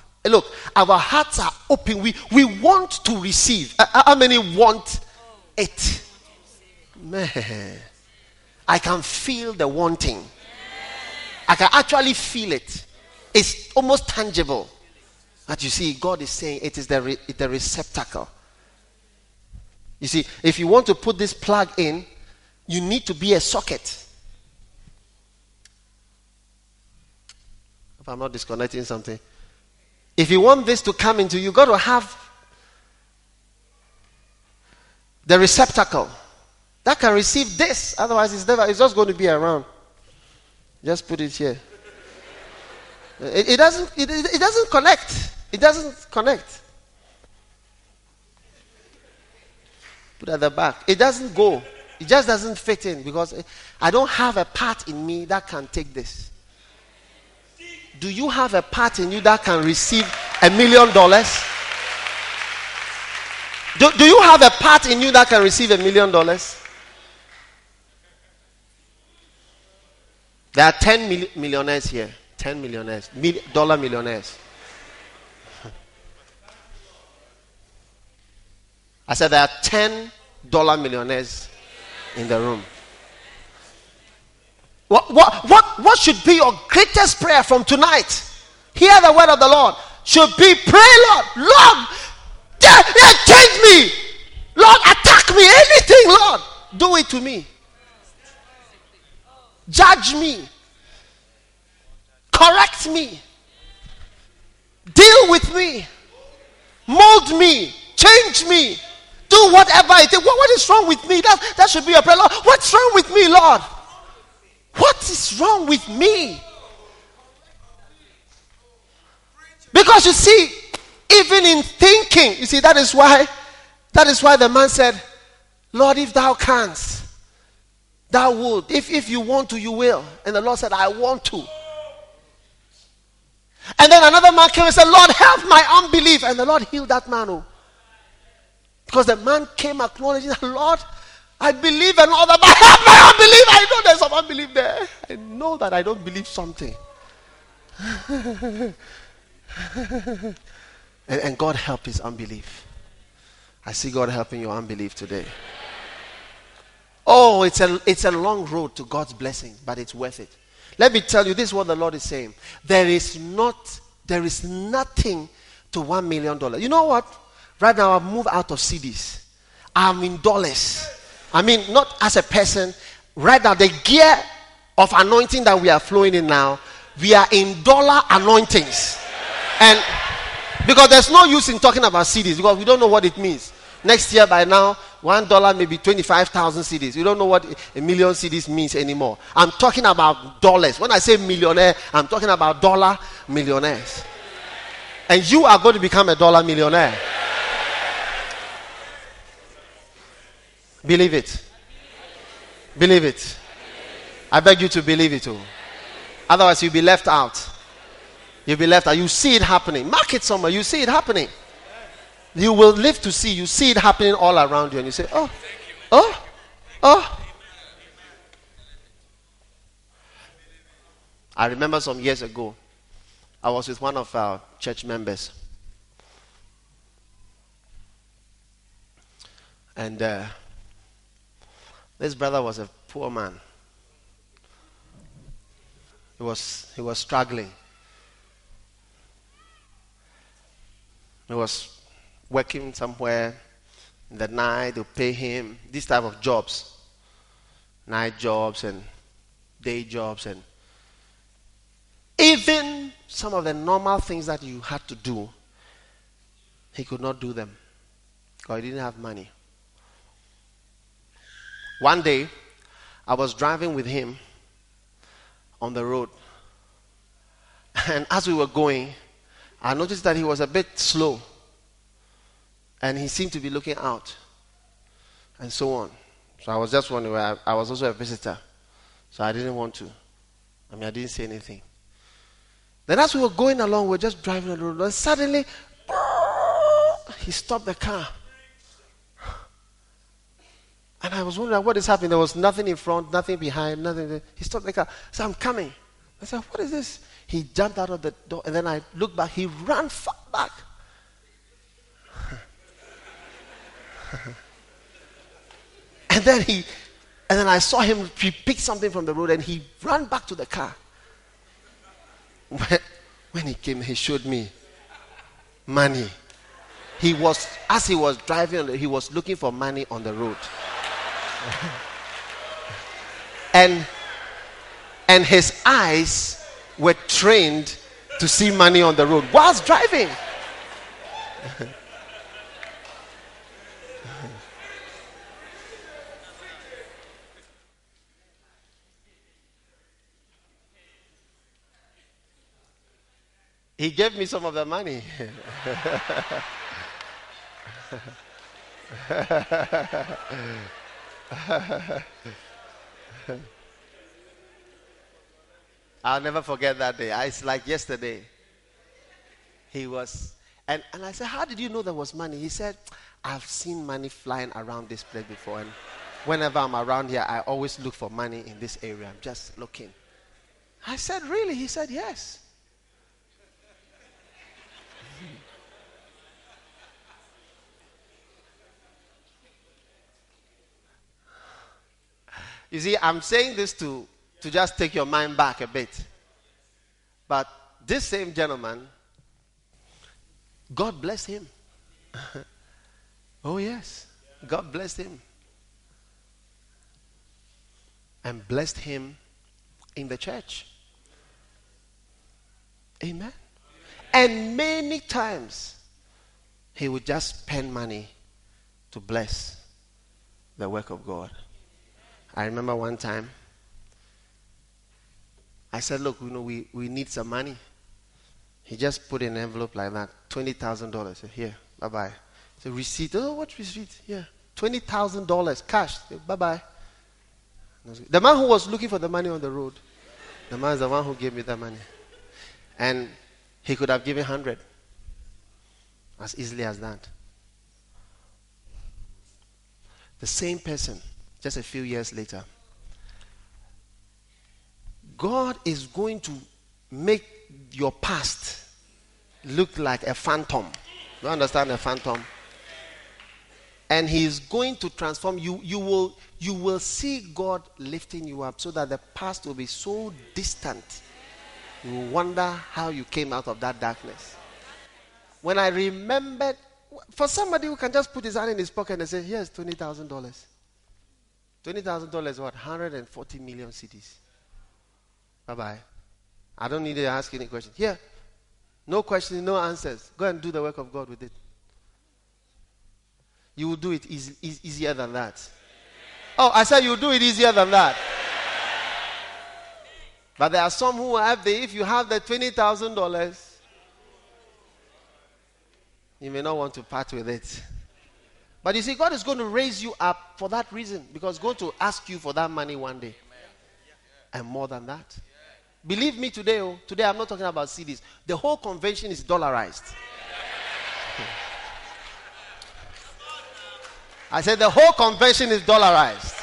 open. We want to receive. How many want it? Man, I can feel the wanting. I can actually feel it. It's almost tangible. But you see, God is saying it is the receptacle. You see, if you want to put this plug in, you need to be a socket. If I'm not disconnecting something. If you want this to come into you, got to have the receptacle that can receive this. Otherwise, it's just going to be around. Just put it here. It doesn't connect. It doesn't connect. Put it at the back. It doesn't go. It just doesn't fit in because I don't have a part in me that can take this. Do you have a part in you that can receive $1 million? Do you have a part in you that can receive $1 million? There are 10 millionaires here. 10 millionaires. Dollar millionaires. I said there are $10 millionaires in the room. What should be your greatest prayer from tonight? Hear the word of the Lord. Should be pray, Lord, change me. Lord, attack me. Anything, Lord. Do it to me. Judge me. Correct me. Deal with me. Mold me. Change me. Do whatever it is. What is wrong with me? That should be your prayer. Lord, what's wrong with me, Lord? What is wrong with me? Because you see, even in thinking, you see, that is why the man said, Lord, if thou canst, thou would. If you want to, you will. And the Lord said, I want to. And then another man came and said, Lord, help my unbelief. And the Lord healed that man. Oh. Because the man came acknowledging, Lord, I believe and all that, but help my unbelief. I know there's some unbelief there. I know that I don't believe something. and God help his unbelief. I see God helping your unbelief today. Oh, it's a long road to God's blessing, but it's worth it. Let me tell you, this is what the Lord is saying. There is nothing to $1 million. You know what? Right now, I've moved out of CDs. I'm in dollars. I mean, not as a person. Right now, the gear of anointing that we are flowing in now, we are in dollar anointings. And because there's no use in talking about CDs because we don't know what it means. Next year, by now, $1 may be 25,000 CDs. You don't know what a million CDs means anymore. I'm talking about dollars. When I say millionaire, I'm talking about dollar millionaires. And you are going to become a dollar millionaire. Believe it. Believe it. I beg you to believe it too. Otherwise, you'll be left out. You'll be left out. You see it happening. Mark it somewhere. You see it happening. You will live to see. You see it happening all around you. And you say, oh. I remember some years ago, I was with one of our church members. And this brother was a poor man. He was struggling. He was working somewhere in the night to pay him this type of jobs, night jobs and day jobs, and even some of the normal things that you had to do, he could not do them because he didn't have money. One day, I was driving with him on the road, and as we were going, I noticed that he was a bit slow, and he seemed to be looking out, and so on. So I was just wondering, I was also a visitor. So I didn't want to. I didn't say anything. Then as we were going along, we were just driving on the road. And suddenly, he stopped the car. And I was wondering what is happening. There was nothing in front, nothing behind, nothing. He stopped the car. So I'm coming. I said, what is this? He jumped out of the door. And then I looked back. He ran far back. And then I saw him, he picked something from the road and he ran back to the car. When he came, he showed me money. As he was driving, he was looking for money on the road. And his eyes were trained to see money on the road whilst driving. He gave me some of the money. I'll never forget that day. It's like yesterday. He was, and I said, how did you know there was money? He said, I've seen money flying around this place before. And whenever I'm around here, I always look for money in this area. I'm just looking. I said, really? He said, yes. You see, I'm saying this to just take your mind back a bit. But this same gentleman, God blessed him. Oh yes, God blessed him. And blessed him in the church. Amen. And many times, he would just spend money to bless the work of God. I remember one time, I said, look, we need some money. He just put in an envelope like that, $20,000. I said, here, bye-bye. So receipt, oh, what receipt? Yeah, $20,000 cash. Bye-bye. The man who was looking for the money on the road, the man is the one who gave me the money. And he could have given 100 as easily as that. The same person, just a few years later, God is going to make your past look like a phantom. You understand a phantom? And he is going to transform you. You will see God lifting you up so that the past will be so distant. You will wonder how you came out of that darkness. When I remembered, for somebody who can just put his hand in his pocket and say, here's $20,000. $20,000 is what? 140 million cities. Bye-bye. I don't need to ask any questions. Here, no questions, no answers. Go and do the work of God with it. You will do it easier than that. Oh, I said you will do it easier than that. But there are some who have if you have the $20,000, you may not want to part with it. But you see, God is going to raise you up for that reason. Because He's going to ask you for that money one day. And more than that. Believe me today I'm not talking about CDs. The whole convention is dollarized. I said the whole convention is dollarized.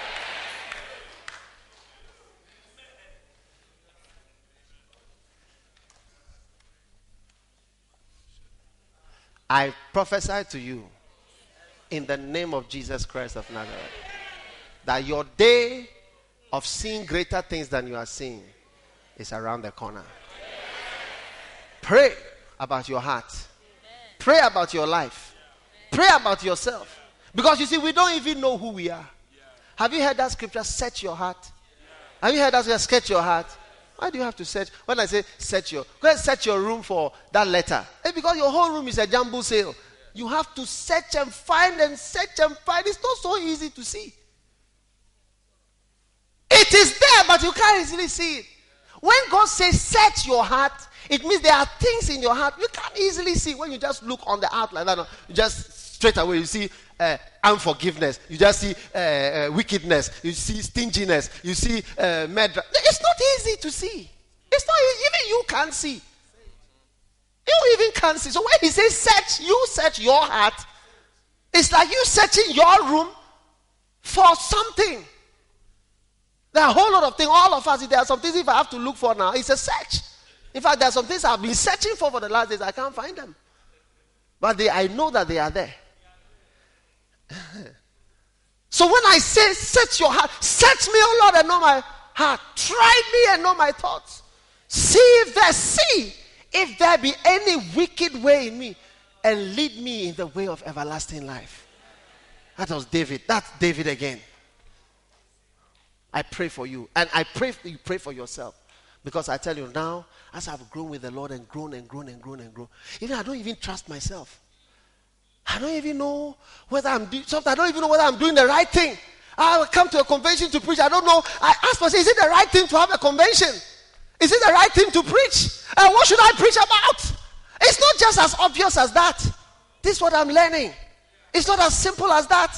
I prophesy to you in the name of Jesus Christ of Nazareth that your day of seeing greater things than you are seeing is around the corner. Pray about your heart. Pray about your life. Pray about yourself. Because you see, we don't even know who we are. Have you heard that scripture, set your heart? Have you heard that scripture, sketch your heart? Why do you have to search? When I say go and search your room for that letter. It's because your whole room is a jumble sale. You have to search and find and search and find. It's not so easy to see. It is there, but you can't easily see it. When God says search your heart, it means there are things in your heart you can't easily see when you just look on the outline. You just straight away you see unforgiveness. You just see wickedness. You see stinginess. You see murder. It's not easy to see. It's not even you can't see. You even can't see. So when he says search your heart, it's like you searching your room for something. There are a whole lot of things. All of us, if there are some things if I have to look for now, it's a search. In fact, there are some things I've been searching for the last days. I can't find them. But I know that they are there. So when I say search your heart, search me, O Lord, and know my heart. Try me and know my thoughts. See if there be any wicked way in me, and lead me in the way of everlasting life. That was David. That's David again. I pray for you. And I pray you pray for yourself. Because I tell you now, as I've grown with the Lord and grown, even I don't even trust myself. I don't even know whether I'm doing something. I don't even know whether I'm doing the right thing. I will come to a convention to preach. I don't know. I ask myself, is it the right thing to have a convention? Is it the right thing to preach? And what should I preach about? It's not just as obvious as that. This is what I'm learning. It's not as simple as that.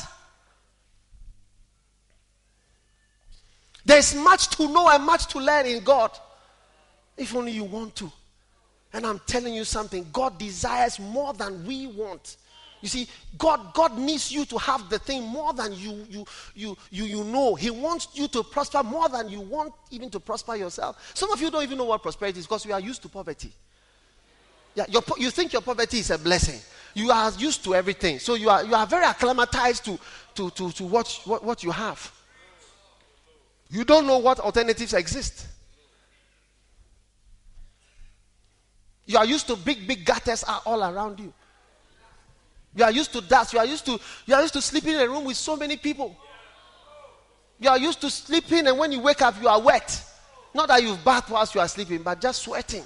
There's much to know and much to learn in God. If only you want to. And I'm telling you something. God desires more than we want. You see, God needs you to have the thing more than you know. He wants you to prosper more than you want even to prosper yourself. Some of you don't even know what prosperity is because you are used to poverty. Yeah, you think your poverty is a blessing. You are used to everything. So you are very acclimatized to what you have. You don't know what alternatives exist. You are used to big gutters are all around you. You are used to dust. You are used to sleeping in a room with so many people. You are used to sleeping, and when you wake up, you are wet. Not that you've bathed whilst you are sleeping, but just sweating.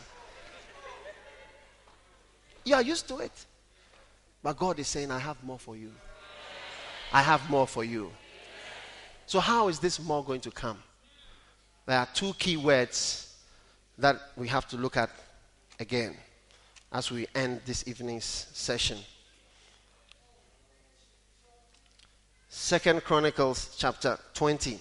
You are used to it. But God is saying, I have more for you. I have more for you. So how is this more going to come? There are two key words that we have to look at again as we end this evening's session. 2 Chronicles chapter 20.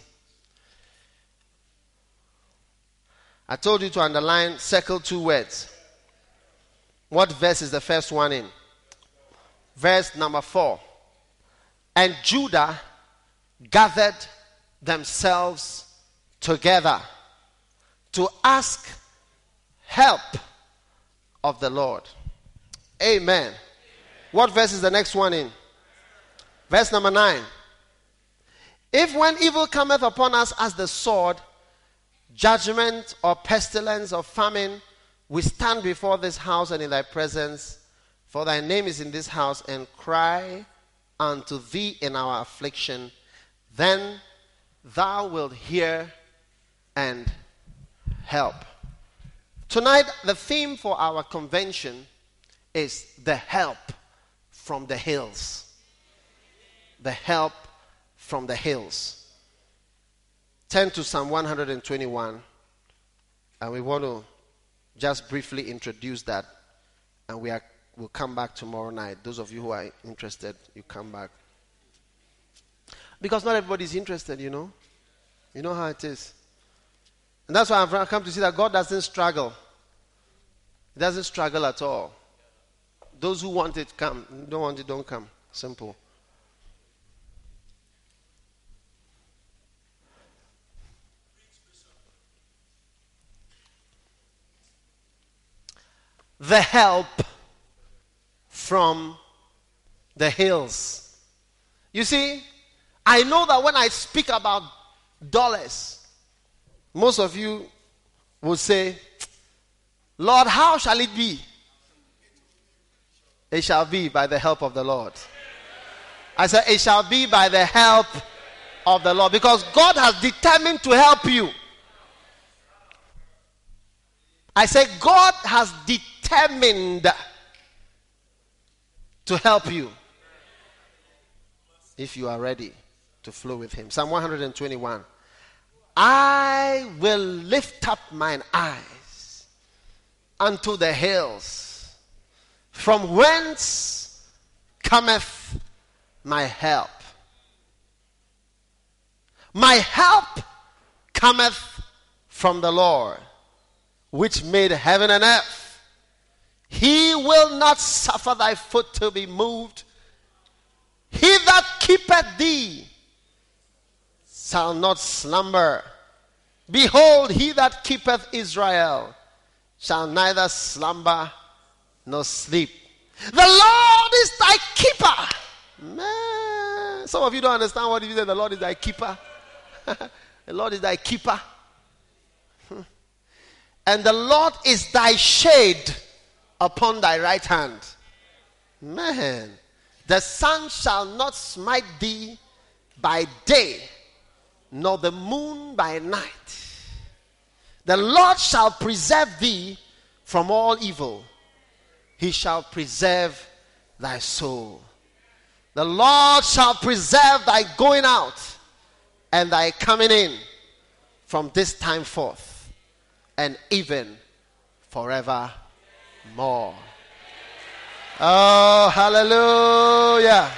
I told you to underline, circle two words. What verse is the first one in? Verse number 4. And Judah gathered themselves together to ask help of the Lord. Amen. What verse is the next one in? Verse number 9. If when evil cometh upon us as the sword, judgment or pestilence or famine, we stand before this house and in thy presence, for thy name is in this house, and cry unto thee in our affliction, then thou wilt hear and help. Tonight, the theme for our convention is the help from the hills. The help from the hills. Turn to Psalm 121, and we want to just briefly introduce that, and we'll come back tomorrow night. Those of you who are interested, you come back. Because not everybody is interested, you know. You know how it is. And that's why I've come to see that God doesn't struggle. He doesn't struggle at all. Those who want it, come. Don't want it, don't come. Simple. The help from the hills. You see, I know that when I speak about dollars, most of you will say, Lord, how shall it be? It shall be by the help of the Lord. I said, it shall be by the help of the Lord. Because God has determined to help you. I said, God has determined to help you. If you are ready to flow with him. Psalm 121. I will lift up mine eyes unto the hills, from whence cometh my help. My help cometh from the Lord, which made heaven and earth. He will not suffer thy foot to be moved. He that keepeth thee shall not slumber. Behold, he that keepeth Israel shall neither slumber nor sleep. The Lord is thy keeper. Man, some of you don't understand what it is that the Lord is thy keeper. The Lord is thy keeper. And the Lord is thy shade upon thy right hand. Man, the sun shall not smite thee by day, nor the moon by night. The Lord shall preserve thee from all evil. He shall preserve thy soul. The Lord shall preserve thy going out and thy coming in from this time forth and even forevermore. Oh, hallelujah.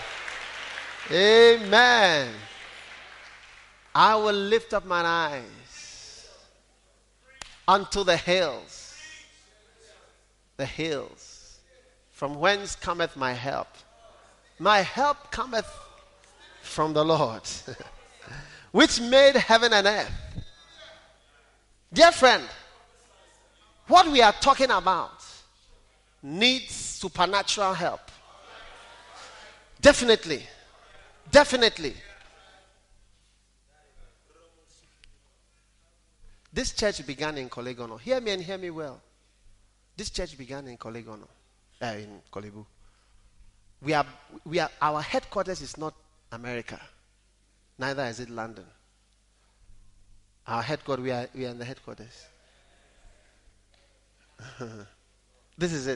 Amen. I will lift up mine eyes unto the hills. The hills. From whence cometh my help? My help cometh from the Lord, which made heaven and earth. Dear friend, what we are talking about needs supernatural help. Definitely. Definitely. This church began in Kolegono. Hear me and hear me well. This church began in Kolegono. In Kolebu. We are our headquarters is not America. Neither is it London. Our headquarters, we are in the headquarters. This is it.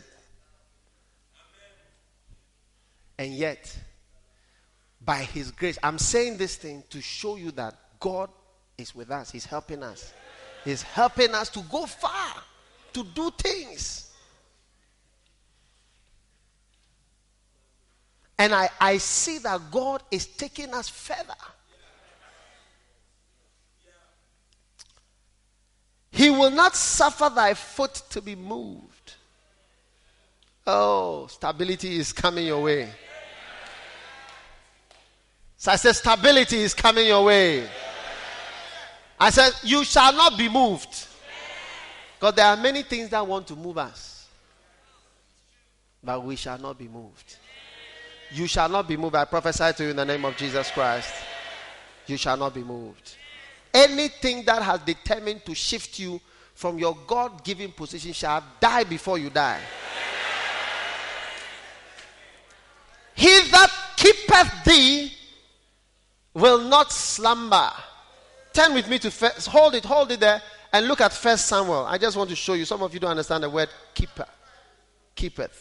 And yet, by His grace, I'm saying this thing to show you that God is with us. He's helping us. He's helping us to go far, to do things. And I see that God is taking us further. He will not suffer thy foot to be moved. Oh, stability is coming your way. So I said, stability is coming your way. I said, you shall not be moved. Because there are many things that want to move us. But we shall not be moved. You shall not be moved. I prophesy to you in the name of Jesus Christ. You shall not be moved. Anything that has determined to shift you from your God-given position shall die before you die. He that keepeth thee will not slumber. Turn with me to first. Hold it there and look at 1 Samuel. I just want to show you. Some of you don't understand the word keeper. Keepeth.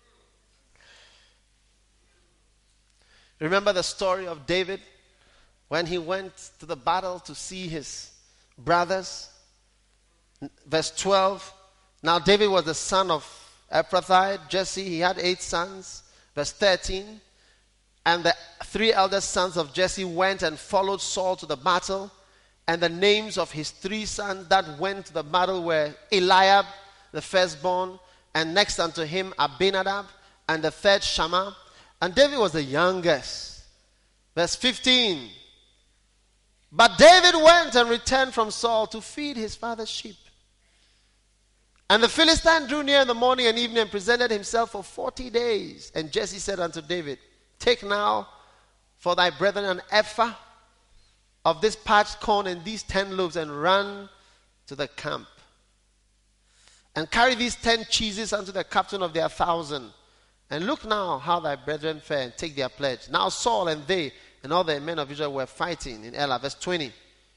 Remember the story of David when he went to the battle to see his brothers? Verse 12. Now David was the son of Ephrathite, Jesse. He had 8 sons. Verse 13. And the 3 eldest sons of Jesse went and followed Saul to the battle. And the names of his 3 sons that went to the battle were Eliab, the firstborn, and next unto him Abinadab, and the third Shammah. And David was the youngest. Verse 15. But David went and returned from Saul to feed his father's sheep. And the Philistine drew near in the morning and evening and presented himself for 40 days. And Jesse said unto David, take now for thy brethren an ephah of this parched corn and these 10 loaves, and run to the camp. And carry these 10 cheeses unto the captain of their 1,000. And look now how thy brethren fare, and take their pledge. Now Saul and they and all the men of Israel were fighting in Elah. Verse 20.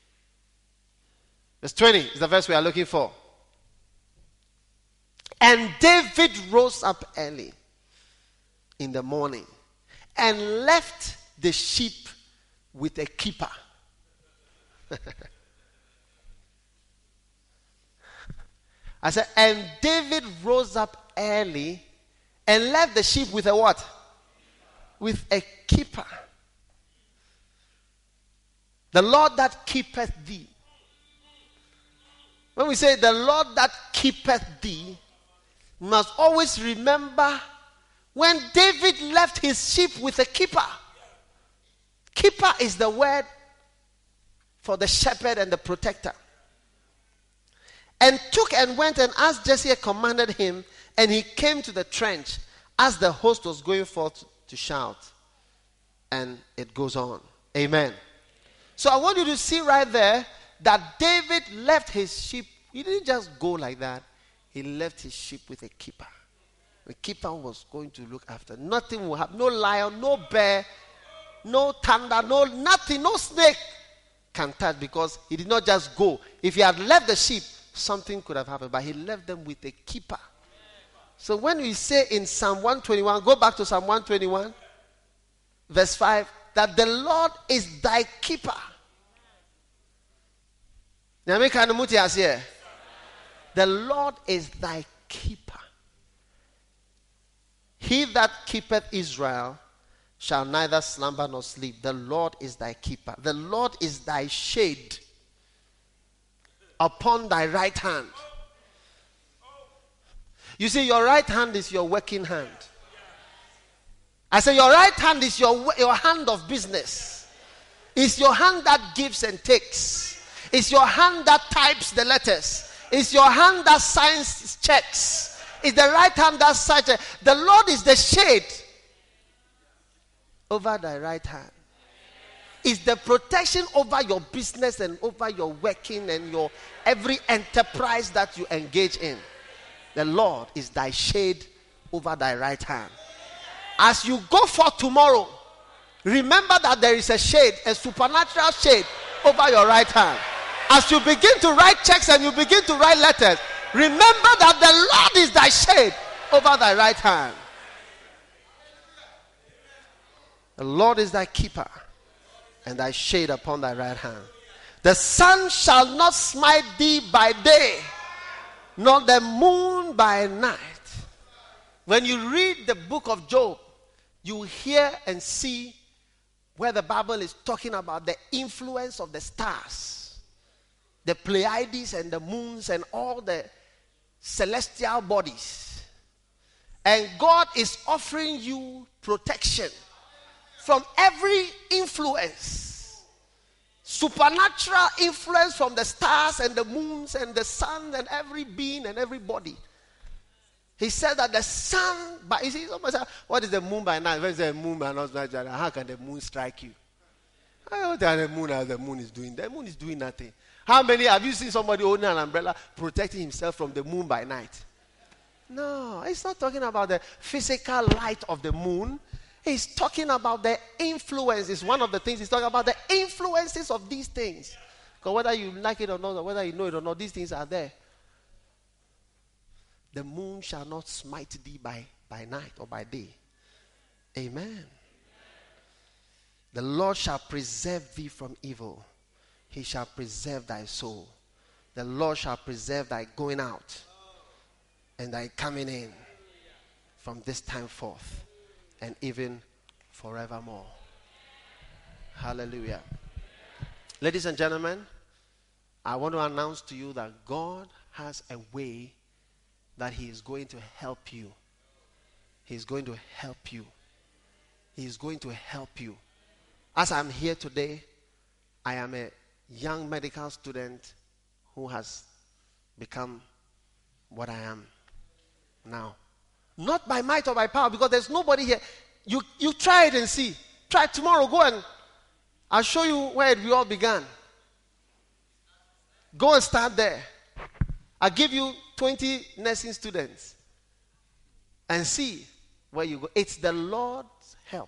Verse 20 is the verse we are looking for. And David rose up early in the morning and left the sheep with a keeper. I said, and David rose up early and left the sheep with a what? With a keeper. The Lord that keepeth thee. When we say the Lord that keepeth thee, we must always remember when David left his sheep with a keeper. Keeper is the word for the shepherd and the protector. And took and went and as Jesse commanded him, and he came to the trench as the host was going forth to shout. And it goes on. Amen. So I want you to see right there that David left his sheep. He didn't just go like that. He left his sheep with a keeper. The keeper was going to look after. Nothing will happen. No lion, no bear, no thunder, no nothing, no snake can touch, because he did not just go. If he had left the sheep, something could have happened. But he left them with a keeper. So when we say in Psalm 121, go back to Psalm 121, verse 5, that the Lord is thy keeper. The Lord is thy keeper. He that keepeth Israel shall neither slumber nor sleep. The Lord is thy keeper. The Lord is thy shade upon thy right hand. You see, your right hand is your working hand. I say your right hand is your hand of business. It's your hand that gives and takes. It's your hand that types the letters. It's your hand that signs checks. It's the right hand that signs. The Lord is the shade over thy right hand. It's the protection over your business and over your working and your every enterprise that you engage in. The Lord is thy shade over thy right hand. As you go forth tomorrow, remember that there is a shade, a supernatural shade over your right hand. As you begin to write checks and you begin to write letters, remember that the Lord is thy shade over thy right hand. The Lord is thy keeper and thy shade upon thy right hand. The sun shall not smite thee by day, nor the moon by night. When you read the book of Job, you hear and see where the Bible is talking about the influence of the stars, the Pleiades and the moons and all the celestial bodies. And God is offering you protection from every influence, supernatural influence from the stars and the moons and the sun and every being and everybody. He said that the sun, but you see, somebody said, what is the moon by night? When is the moon by night? How can the moon strike you? I don't tell the moon as the moon is doing. The moon is doing nothing. How many have you seen somebody holding an umbrella protecting himself from the moon by night? No, it's not talking about the physical light of the moon. He's talking about the influence. It's one of the things he's talking about, the influences of these things. Because whether you like it or not, or whether you know it or not, these things are there. The moon shall not smite thee by night or by day. Amen. The Lord shall preserve thee from evil. He shall preserve thy soul. The Lord shall preserve thy going out and thy coming in from this time forth and even forevermore. Hallelujah. Ladies and gentlemen, I want to announce to you that God has a way that he is going to help you. He's going to help you. He's going to help you. As I'm here today, I am a young medical student who has become what I am now. Not by might or by power, because there's nobody here. You try it and see. Try it tomorrow. Go and I'll show you where we all began. Go and start there. I'll give you 20 nursing students and see where you go. It's the Lord's help.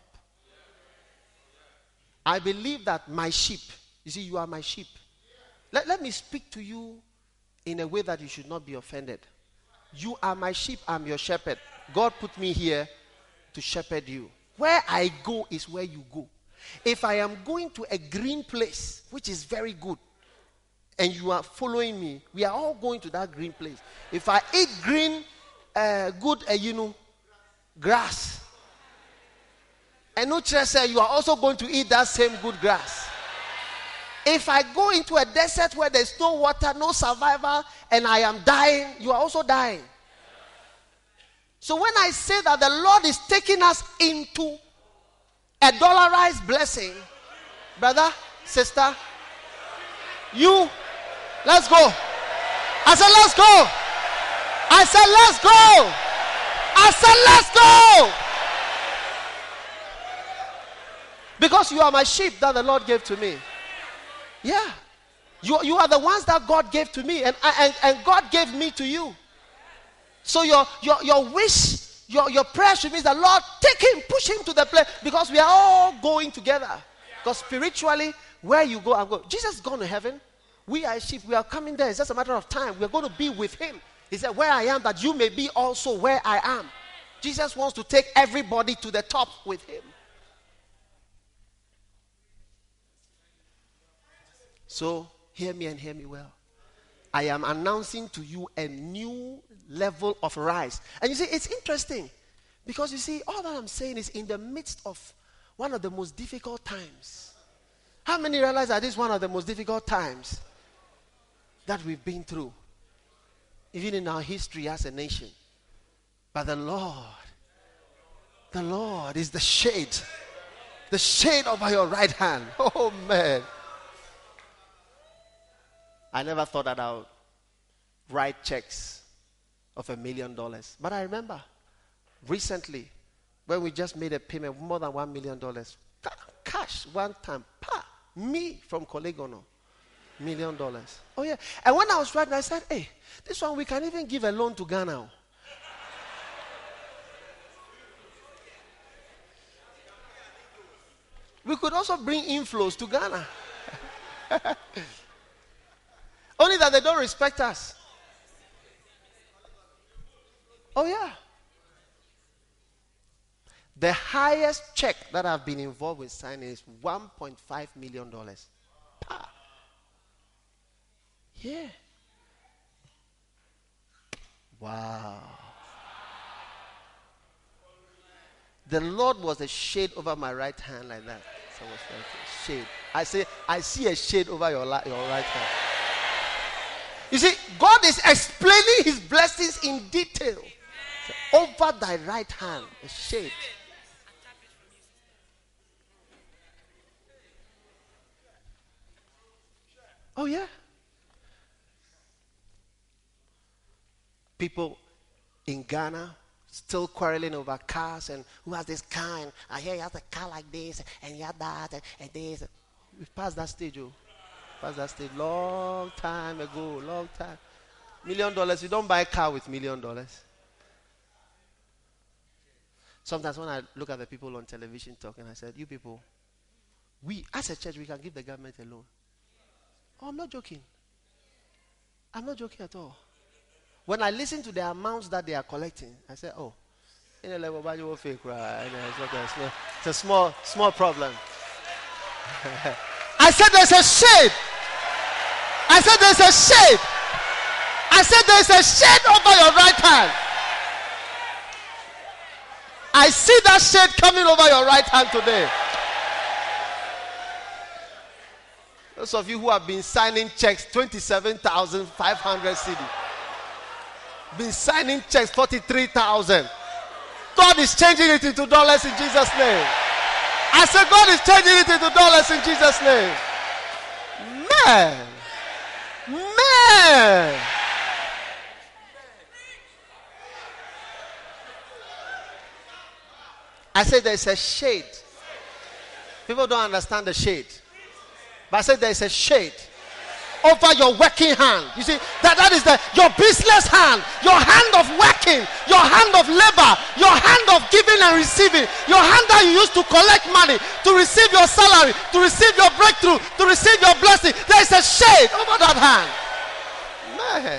I believe that my sheep, you see, you are my sheep. Let me speak to you in a way that you should not be offended. You are my sheep, I'm your shepherd. God put me here to shepherd you. Where I go is where you go. If I am going to a green place, which is very good, and you are following me, we are all going to that green place. If I eat green, grass, and no say you are also going to eat that same good grass. if I go into a desert where there's no water, no survival, and I am dying, you are also dying. So when I say that the Lord is taking us into a dollarized blessing, brother, sister, let's go. I said, let's go. I said, let's go. I said, let's go. Because you are my sheep that the Lord gave to me. Yeah. You are the ones that God gave to me, and God gave me to you. So your wish, your prayer should be that, Lord, take him, push him to the place, because we are all going together. Because spiritually, where you go, I'm going. Jesus is going to heaven. We are sheep. We are coming there. It's just a matter of time. We're going to be with him. He said, where I am, that you may be also where I am. Jesus wants to take everybody to the top with him. So, hear me and hear me well. I am announcing to you a new level of rise. And you see, it's interesting. Because you see, all that I'm saying is in the midst of one of the most difficult times. How many realize that this is one of the most difficult times that we've been through? Even in our history as a nation. But the Lord is the shade over your right hand. Oh man. I never thought that I would write checks of $1 million. But I remember recently when we just made a payment of more than $1 million. Cash one time. Me from Kolegono. $1 million. Oh yeah. And when I was writing, I said, hey, this one we can even give a loan to Ghana. We could also bring inflows to Ghana. Only that they don't respect us. Oh yeah. The highest check that I've been involved with signing is $1.5 million. Yeah. Wow. The Lord was a shade over my right hand like that. So I was like, shade. I see a shade over your right hand. You see, God is explaining his blessings in detail. So, over thy right hand, a shade. Oh yeah. People in Ghana still quarreling over cars, and who has this car, and I hear he has a car like this, and he had that, and this. We've passed that stage, Passed that stage long time ago, long time. $1 million, you don't buy a car with $1 million. Sometimes when I look at the people on television talking, I said, you people, we as a church, we can give the government a loan. Oh, I'm not joking. I'm not joking at all. When I listen to the amounts that they are collecting, I say, oh, it's a small problem. I said there's a shade. I said there's a shade. I said there's a shade over your right hand. I see that shade coming over your right hand today. Those of you who have been signing checks, 27,500 CD. Been signing checks, 43,000. God is changing it into dollars in Jesus' name. I said God is changing it into dollars in Jesus' name. Man. I said there's a shade. People don't understand the shade. But I said there's a shade over your working hand. You see, that is your business hand, your hand of working, your hand of labor, your hand of giving and receiving, your hand that you use to collect money, to receive your salary, to receive your breakthrough, to receive your blessing. There is a shade over that hand. Man.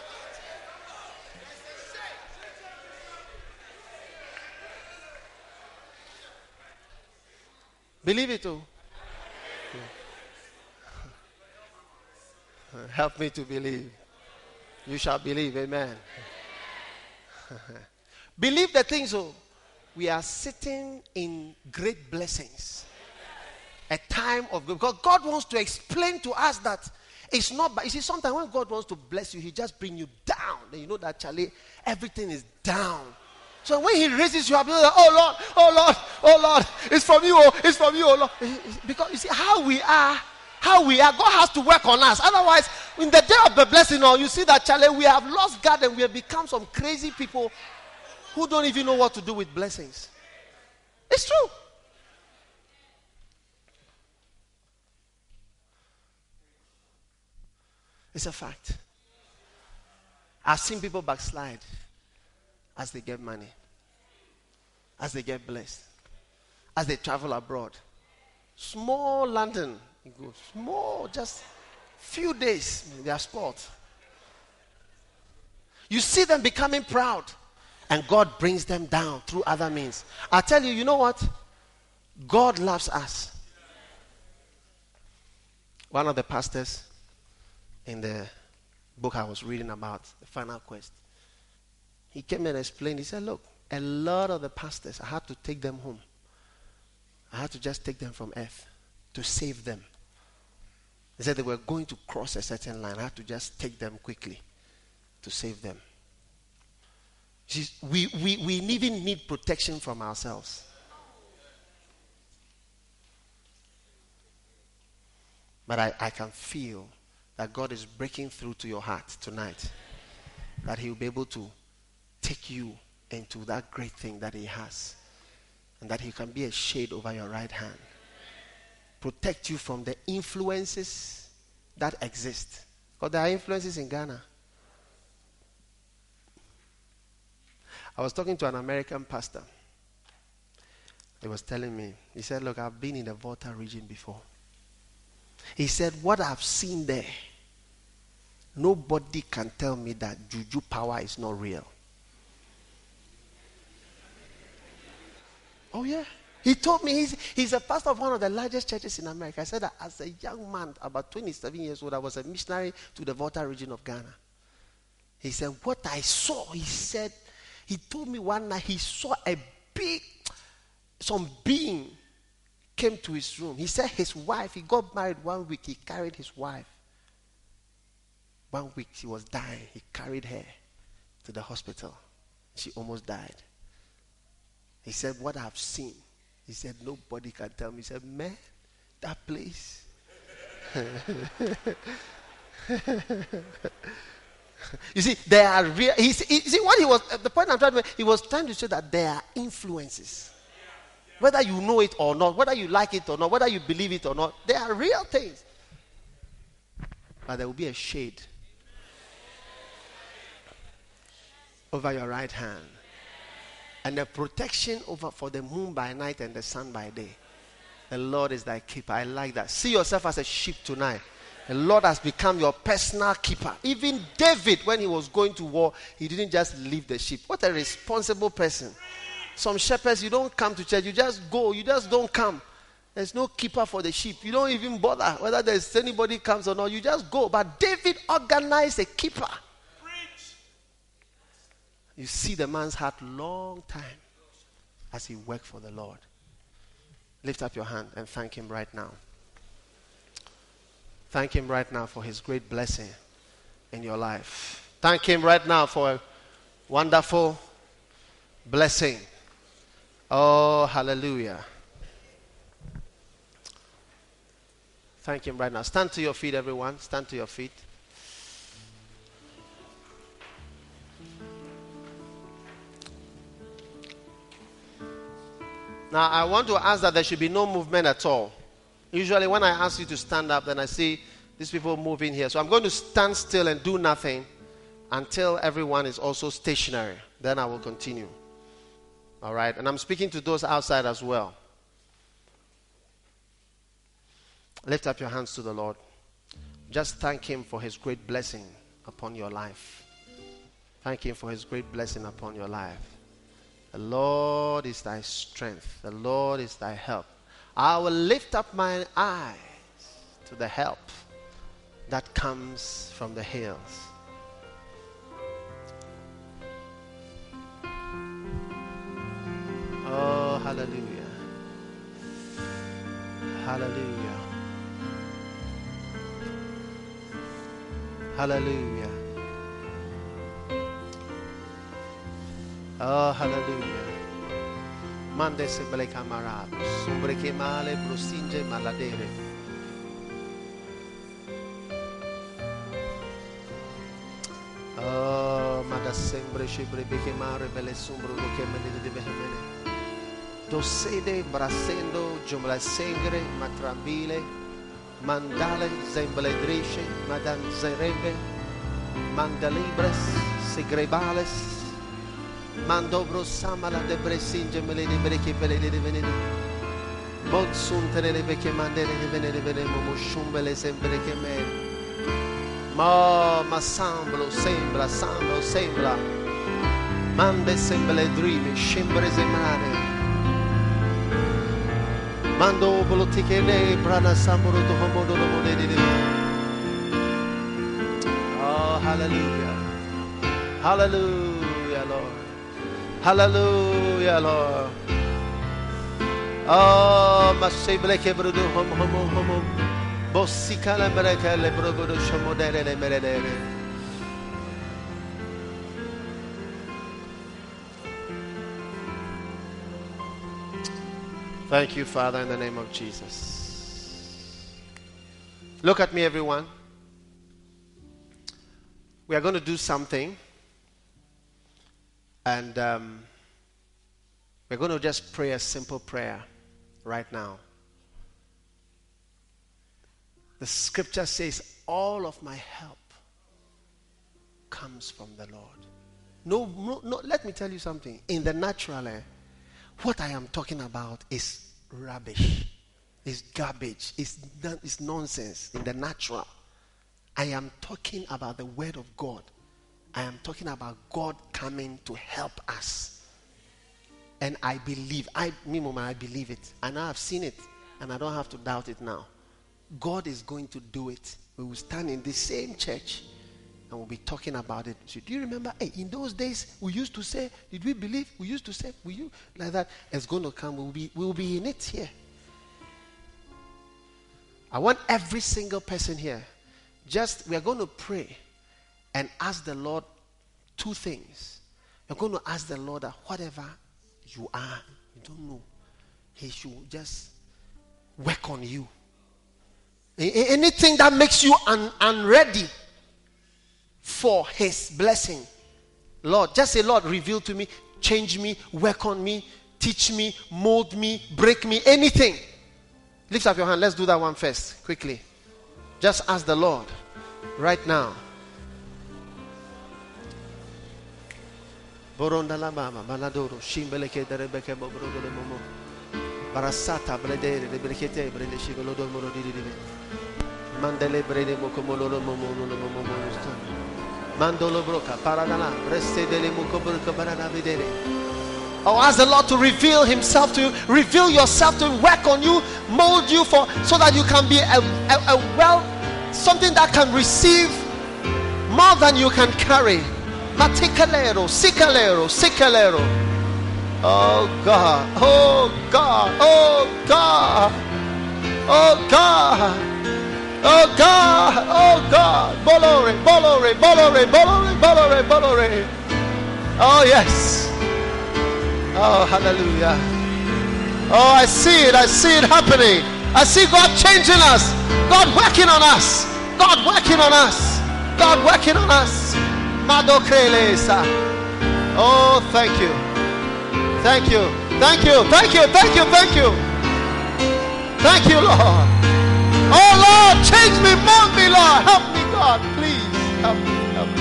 Believe it too. Help me to believe. You shall believe. Amen. Believe the things. So we are sitting in great blessings. A time of good. Because God wants to explain to us that it's not. But you see, sometimes when God wants to bless you, He just brings you down. Then you know that, Charlie, everything is down. So when He raises you up, you're like, oh Lord, oh Lord, oh Lord, it's from you, oh, it's from you, oh Lord. Because you see how we are, God has to work on us. Otherwise, in the day of the blessing, you see that, Charlie, we have lost God and we have become some crazy people who don't even know what to do with blessings. It's true. It's a fact. I've seen people backslide as they get money, as they get blessed, as they travel abroad. Small London, you go small, just few days, they are spoiled. You see them becoming proud, and God brings them down through other means. I tell you, you know what? God loves us. One of the pastors in the book I was reading about, The Final Quest, he came and explained. He said, look, a lot of the pastors, I had to take them home. I had to just take them from earth to save them. He said they were going to cross a certain line. I had to just take them quickly to save them. We even need protection from ourselves. But I can feel that God is breaking through to your heart tonight. That He will be able to take you into that great thing that He has. And that He can be a shade over your right hand. Protect you from the influences that exist. Because there are influences in Ghana. I was talking to an American pastor. He was telling me, he said, look, I've been in the Volta region before. He said, what I've seen there, nobody can tell me that juju power is not real. Oh yeah. He told me he's a pastor of one of the largest churches in America. I said that as a young man, about 27 years old, I was a missionary to the Volta region of Ghana. He said, what I saw, he told me one night he saw some being came to his room. He said his wife, he got married 1 week, he carried his wife. 1 week she was dying. He carried her to the hospital. She almost died. He said, what I've seen. He said, nobody can tell me. He said, man, that place. You see, there are real. See what he was. The point I'm trying to make, he was trying to say that there are influences. Whether you know it or not, whether you like it or not, whether you believe it or not, there are real things. But there will be a shade over your right hand. And a protection for the moon by night and the sun by day. The Lord is thy keeper. I like that. See yourself as a sheep tonight. The Lord has become your personal keeper. Even David, when he was going to war, he didn't just leave the sheep. What a responsible person. Some shepherds, you don't come to church. You just go. You just don't come. There's no keeper for the sheep. You don't even bother whether there's anybody comes or not. You just go. But David organized a keeper. You see the man's heart long time as he worked for the Lord. Lift up your hand and thank him right now. Thank him right now for his great blessing in your life. Thank him right now for a wonderful blessing. Oh, hallelujah. Thank him right now. Stand to your feet, everyone. Stand to your feet. Now, I want to ask that there should be no movement at all. Usually, when I ask you to stand up, then I see these people moving here. So I'm going to stand still and do nothing until everyone is also stationary. Then I will continue. All right? And I'm speaking to those outside as well. Lift up your hands to the Lord. Just thank him for his great blessing upon your life. Thank him for his great blessing upon your life. The Lord is thy strength. The Lord is thy help. I will lift up my eyes to the help that comes from the hills. Oh, hallelujah. Hallelujah. Hallelujah. Oh, hallelujah. Mande se bele camarado, sombre che male, brusinge maladere. Oh, mada sempre sempre che mare belle sombro lo che me ne deve mene. Dosede brasendo jumla sengre matrambile mandale zemble drisce madan zerebe mandalibres segrebales mandobro samala de bresinge mele de breke pele de venene bod suntere de beke mandele de venene venemo mushumbele sempre che me ma samblo sembra mande semble drimi scembre zemane mando politiche ne brana sambro to homodo lo modede. Oh, hallelujah. Hallelujah, Lord. Hallelujah, Lord. Oh, ma sembra che brudo homo bossica la breca le brodo shomodere le meredere. Thank you, Father, in the name of Jesus. Look at me, everyone. We are going to do something. And we're going to just pray a simple prayer right now. The scripture says, all of my help comes from the Lord. No, let me tell you something. In the natural, what I am talking about is rubbish. It's garbage. It's nonsense in the natural. I am talking about the word of God. I am talking about God coming to help us. And I believe, I believe it. And I have seen it. And I don't have to doubt it now. God is going to do it. We will stand in the same church and we'll be talking about it. So do you remember? Hey, in those days, we used to say, did we believe? We used to say, will you? Like that. It's going to come. We'll be in it here. I want every single person here. We are going to pray and ask the Lord two things. You're going to ask the Lord that whatever you are, you don't know, He should just work on you. Anything that makes you unready for His blessing, Lord, just say, Lord, reveal to me, change me, work on me, teach me, mold me, break me, anything. Lift up your hand. Let's do that one first, quickly. Just ask the Lord right now. Borondala mama, maladoro, shimbeleke derebeke bobrodole momo. Barasata bledere, lebrekete, brede shigolodo morodiri. Mandele brede mokomolo momo momo. Mandolo broca, paradana, breste dele mokoburka barana vedere. Oh, ask the Lord to reveal Himself to you, reveal yourself to work on you, mold you so that you can be something that can receive more than you can carry. Maticalero, sicalero. Oh God, oh God, oh God, oh God, oh God, oh God. Bolore. Oh yes. Oh, hallelujah. Oh, I see it happening. I see God changing us. God working on us. God working on us. Madokrelesa. Oh, thank you. Thank you, Lord. Oh, Lord, change me, mold me, Lord. Help me, God. Please, help me.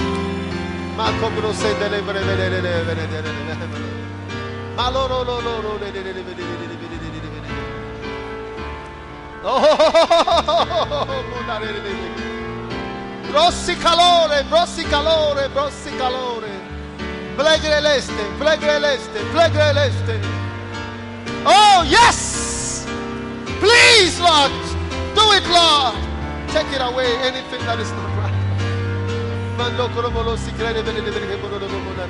Brossi calore. Flegre. Oh, yes. Please, Lord. Do it, Lord. Take it away, anything that is not right.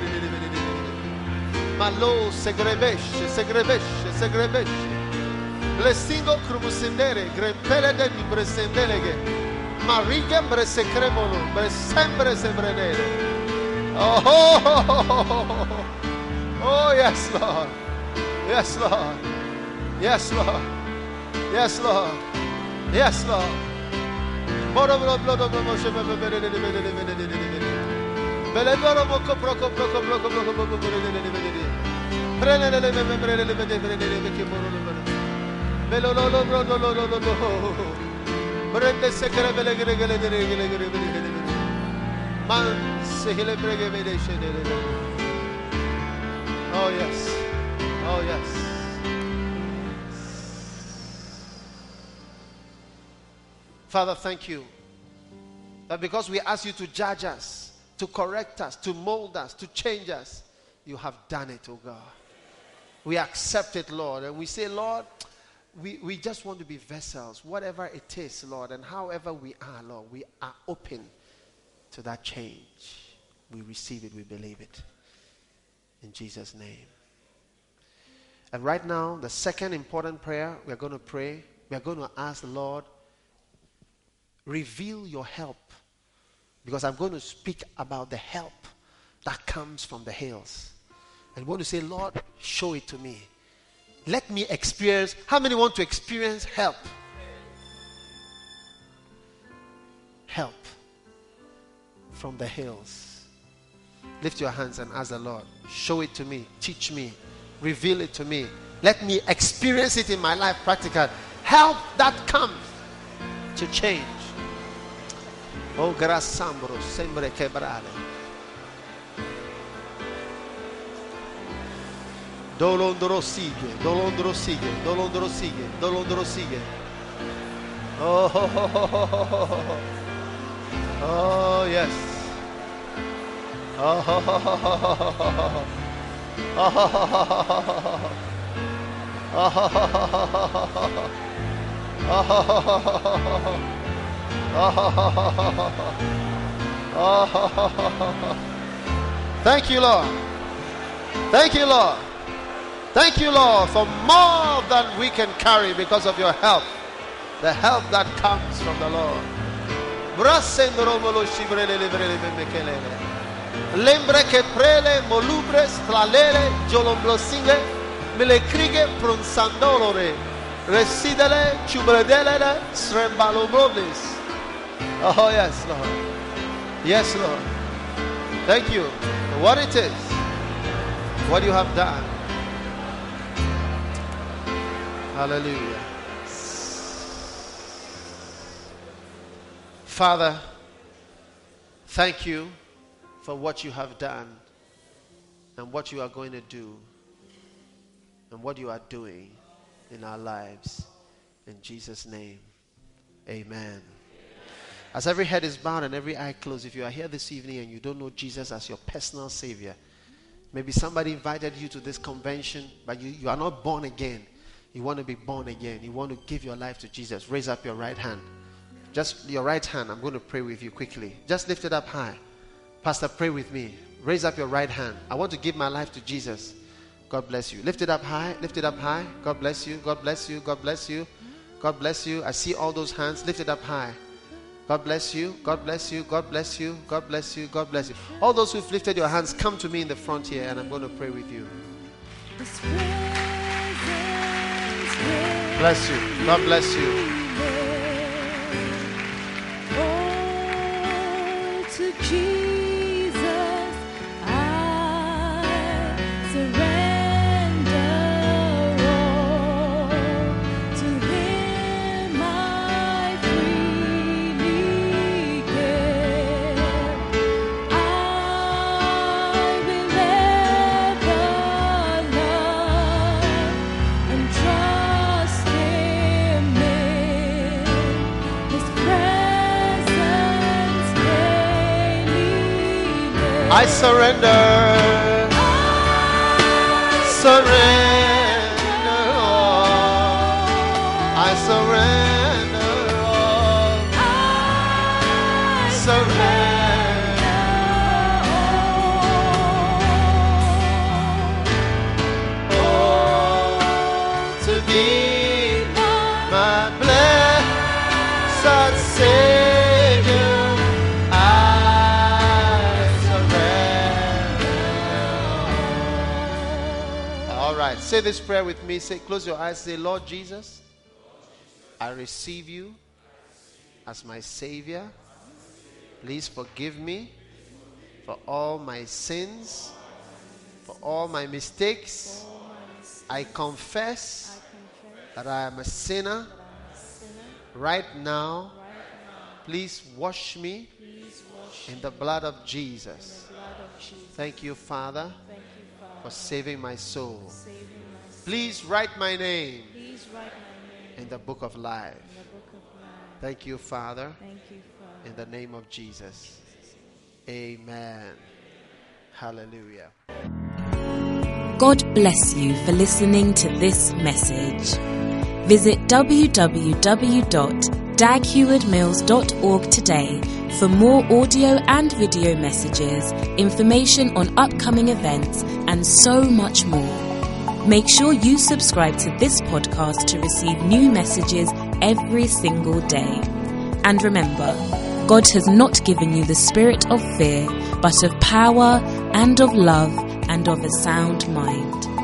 Malo segrebesce. Blessingo Krumusindere, Grempele de Bresendele, Mariga Bresekremolo, Bresembre Sebrenere. Oh, yes, Lord. Yes, Lord. Yes, Lord. Yes, Lord. Yes, Lord. Oh, yes. Oh, yes. Father, thank you that because we ask you to judge us, to correct us, to mold us, to change us, you have done it, oh God. We accept it, Lord, and we say, Lord, we just want to be vessels, whatever it is, Lord, and however we are, Lord, we are open to that change. We receive it, we believe it. In Jesus' name. And right now, the second important prayer we are going to pray, we are going to ask the Lord, reveal your help. Because I'm going to speak about the help that comes from the hills. And we want to say, Lord, show it to me. Let me experience. How many want to experience help? Help from the hills. Lift your hands and ask the Lord, show it to me, teach me, reveal it to me. Let me experience it in my life practical. Help that comes to change. Oh, grasambro sempre quebrare. Dolondro sigue, dolondro sigue, dolondro sigue, dolondro sigue. Oh, oh, oh, oh, oh, oh, yes. Oh, oh, oh, oh, Thank you, Lord. Thank you, Lord. Thank you, Lord, for more than we can carry because of your help. The help that comes from the Lord. Lembre che prele molubre stralele jolomblosinge mele krige pronsandolore residele chubredele srembaloblis. Oh, yes, Lord. Yes, Lord. Thank you for what it is, what you have done. Hallelujah. Father, thank you for what you have done and what you are going to do and what you are doing in our lives. In Jesus' name, amen. As every head is bowed and every eye closed, if you are here this evening and you don't know Jesus as your personal Savior, maybe somebody invited you to this convention, but you are not born again. You want to be born again. You want to give your life to Jesus. Raise up your right hand. Just your right hand. I'm going to pray with you quickly. Just lift it up high. Pastor, pray with me. Raise up your right hand. I want to give my life to Jesus. God bless you. Lift it up high. Lift it up high. God bless you. God bless you. God bless you. God bless you. I see all those hands. Lift it up high. God bless you. God bless you. God bless you. God bless you. God bless you. All those who've lifted your hands, come to me in the front here and I'm going to pray with you. Bless you. God bless you. Oh, to Jesus I surrender all. To Him I freely give. I will ever love and trust Him in His presence daily. I surrender. Surrender all. I surrender all. Surrender all to Thee. All right. Say this prayer with me. Say, close your eyes. Say, Lord Jesus, I receive you as my Savior. Please forgive me for all my sins, for all my mistakes. I confess that I am a sinner. Right now, please wash me in the blood of Jesus. Thank you, Father, for saving my soul. Please write my name in the book of life. Thank you, Father, in the name of Jesus. Amen. Hallelujah. God bless you for listening to this message. Visit www.daghewardmills.org today for more audio and video messages, information on upcoming events, and so much more. Make sure you subscribe to this podcast to receive new messages every single day. And remember, God has not given you the spirit of fear, but of power and of love and of a sound mind.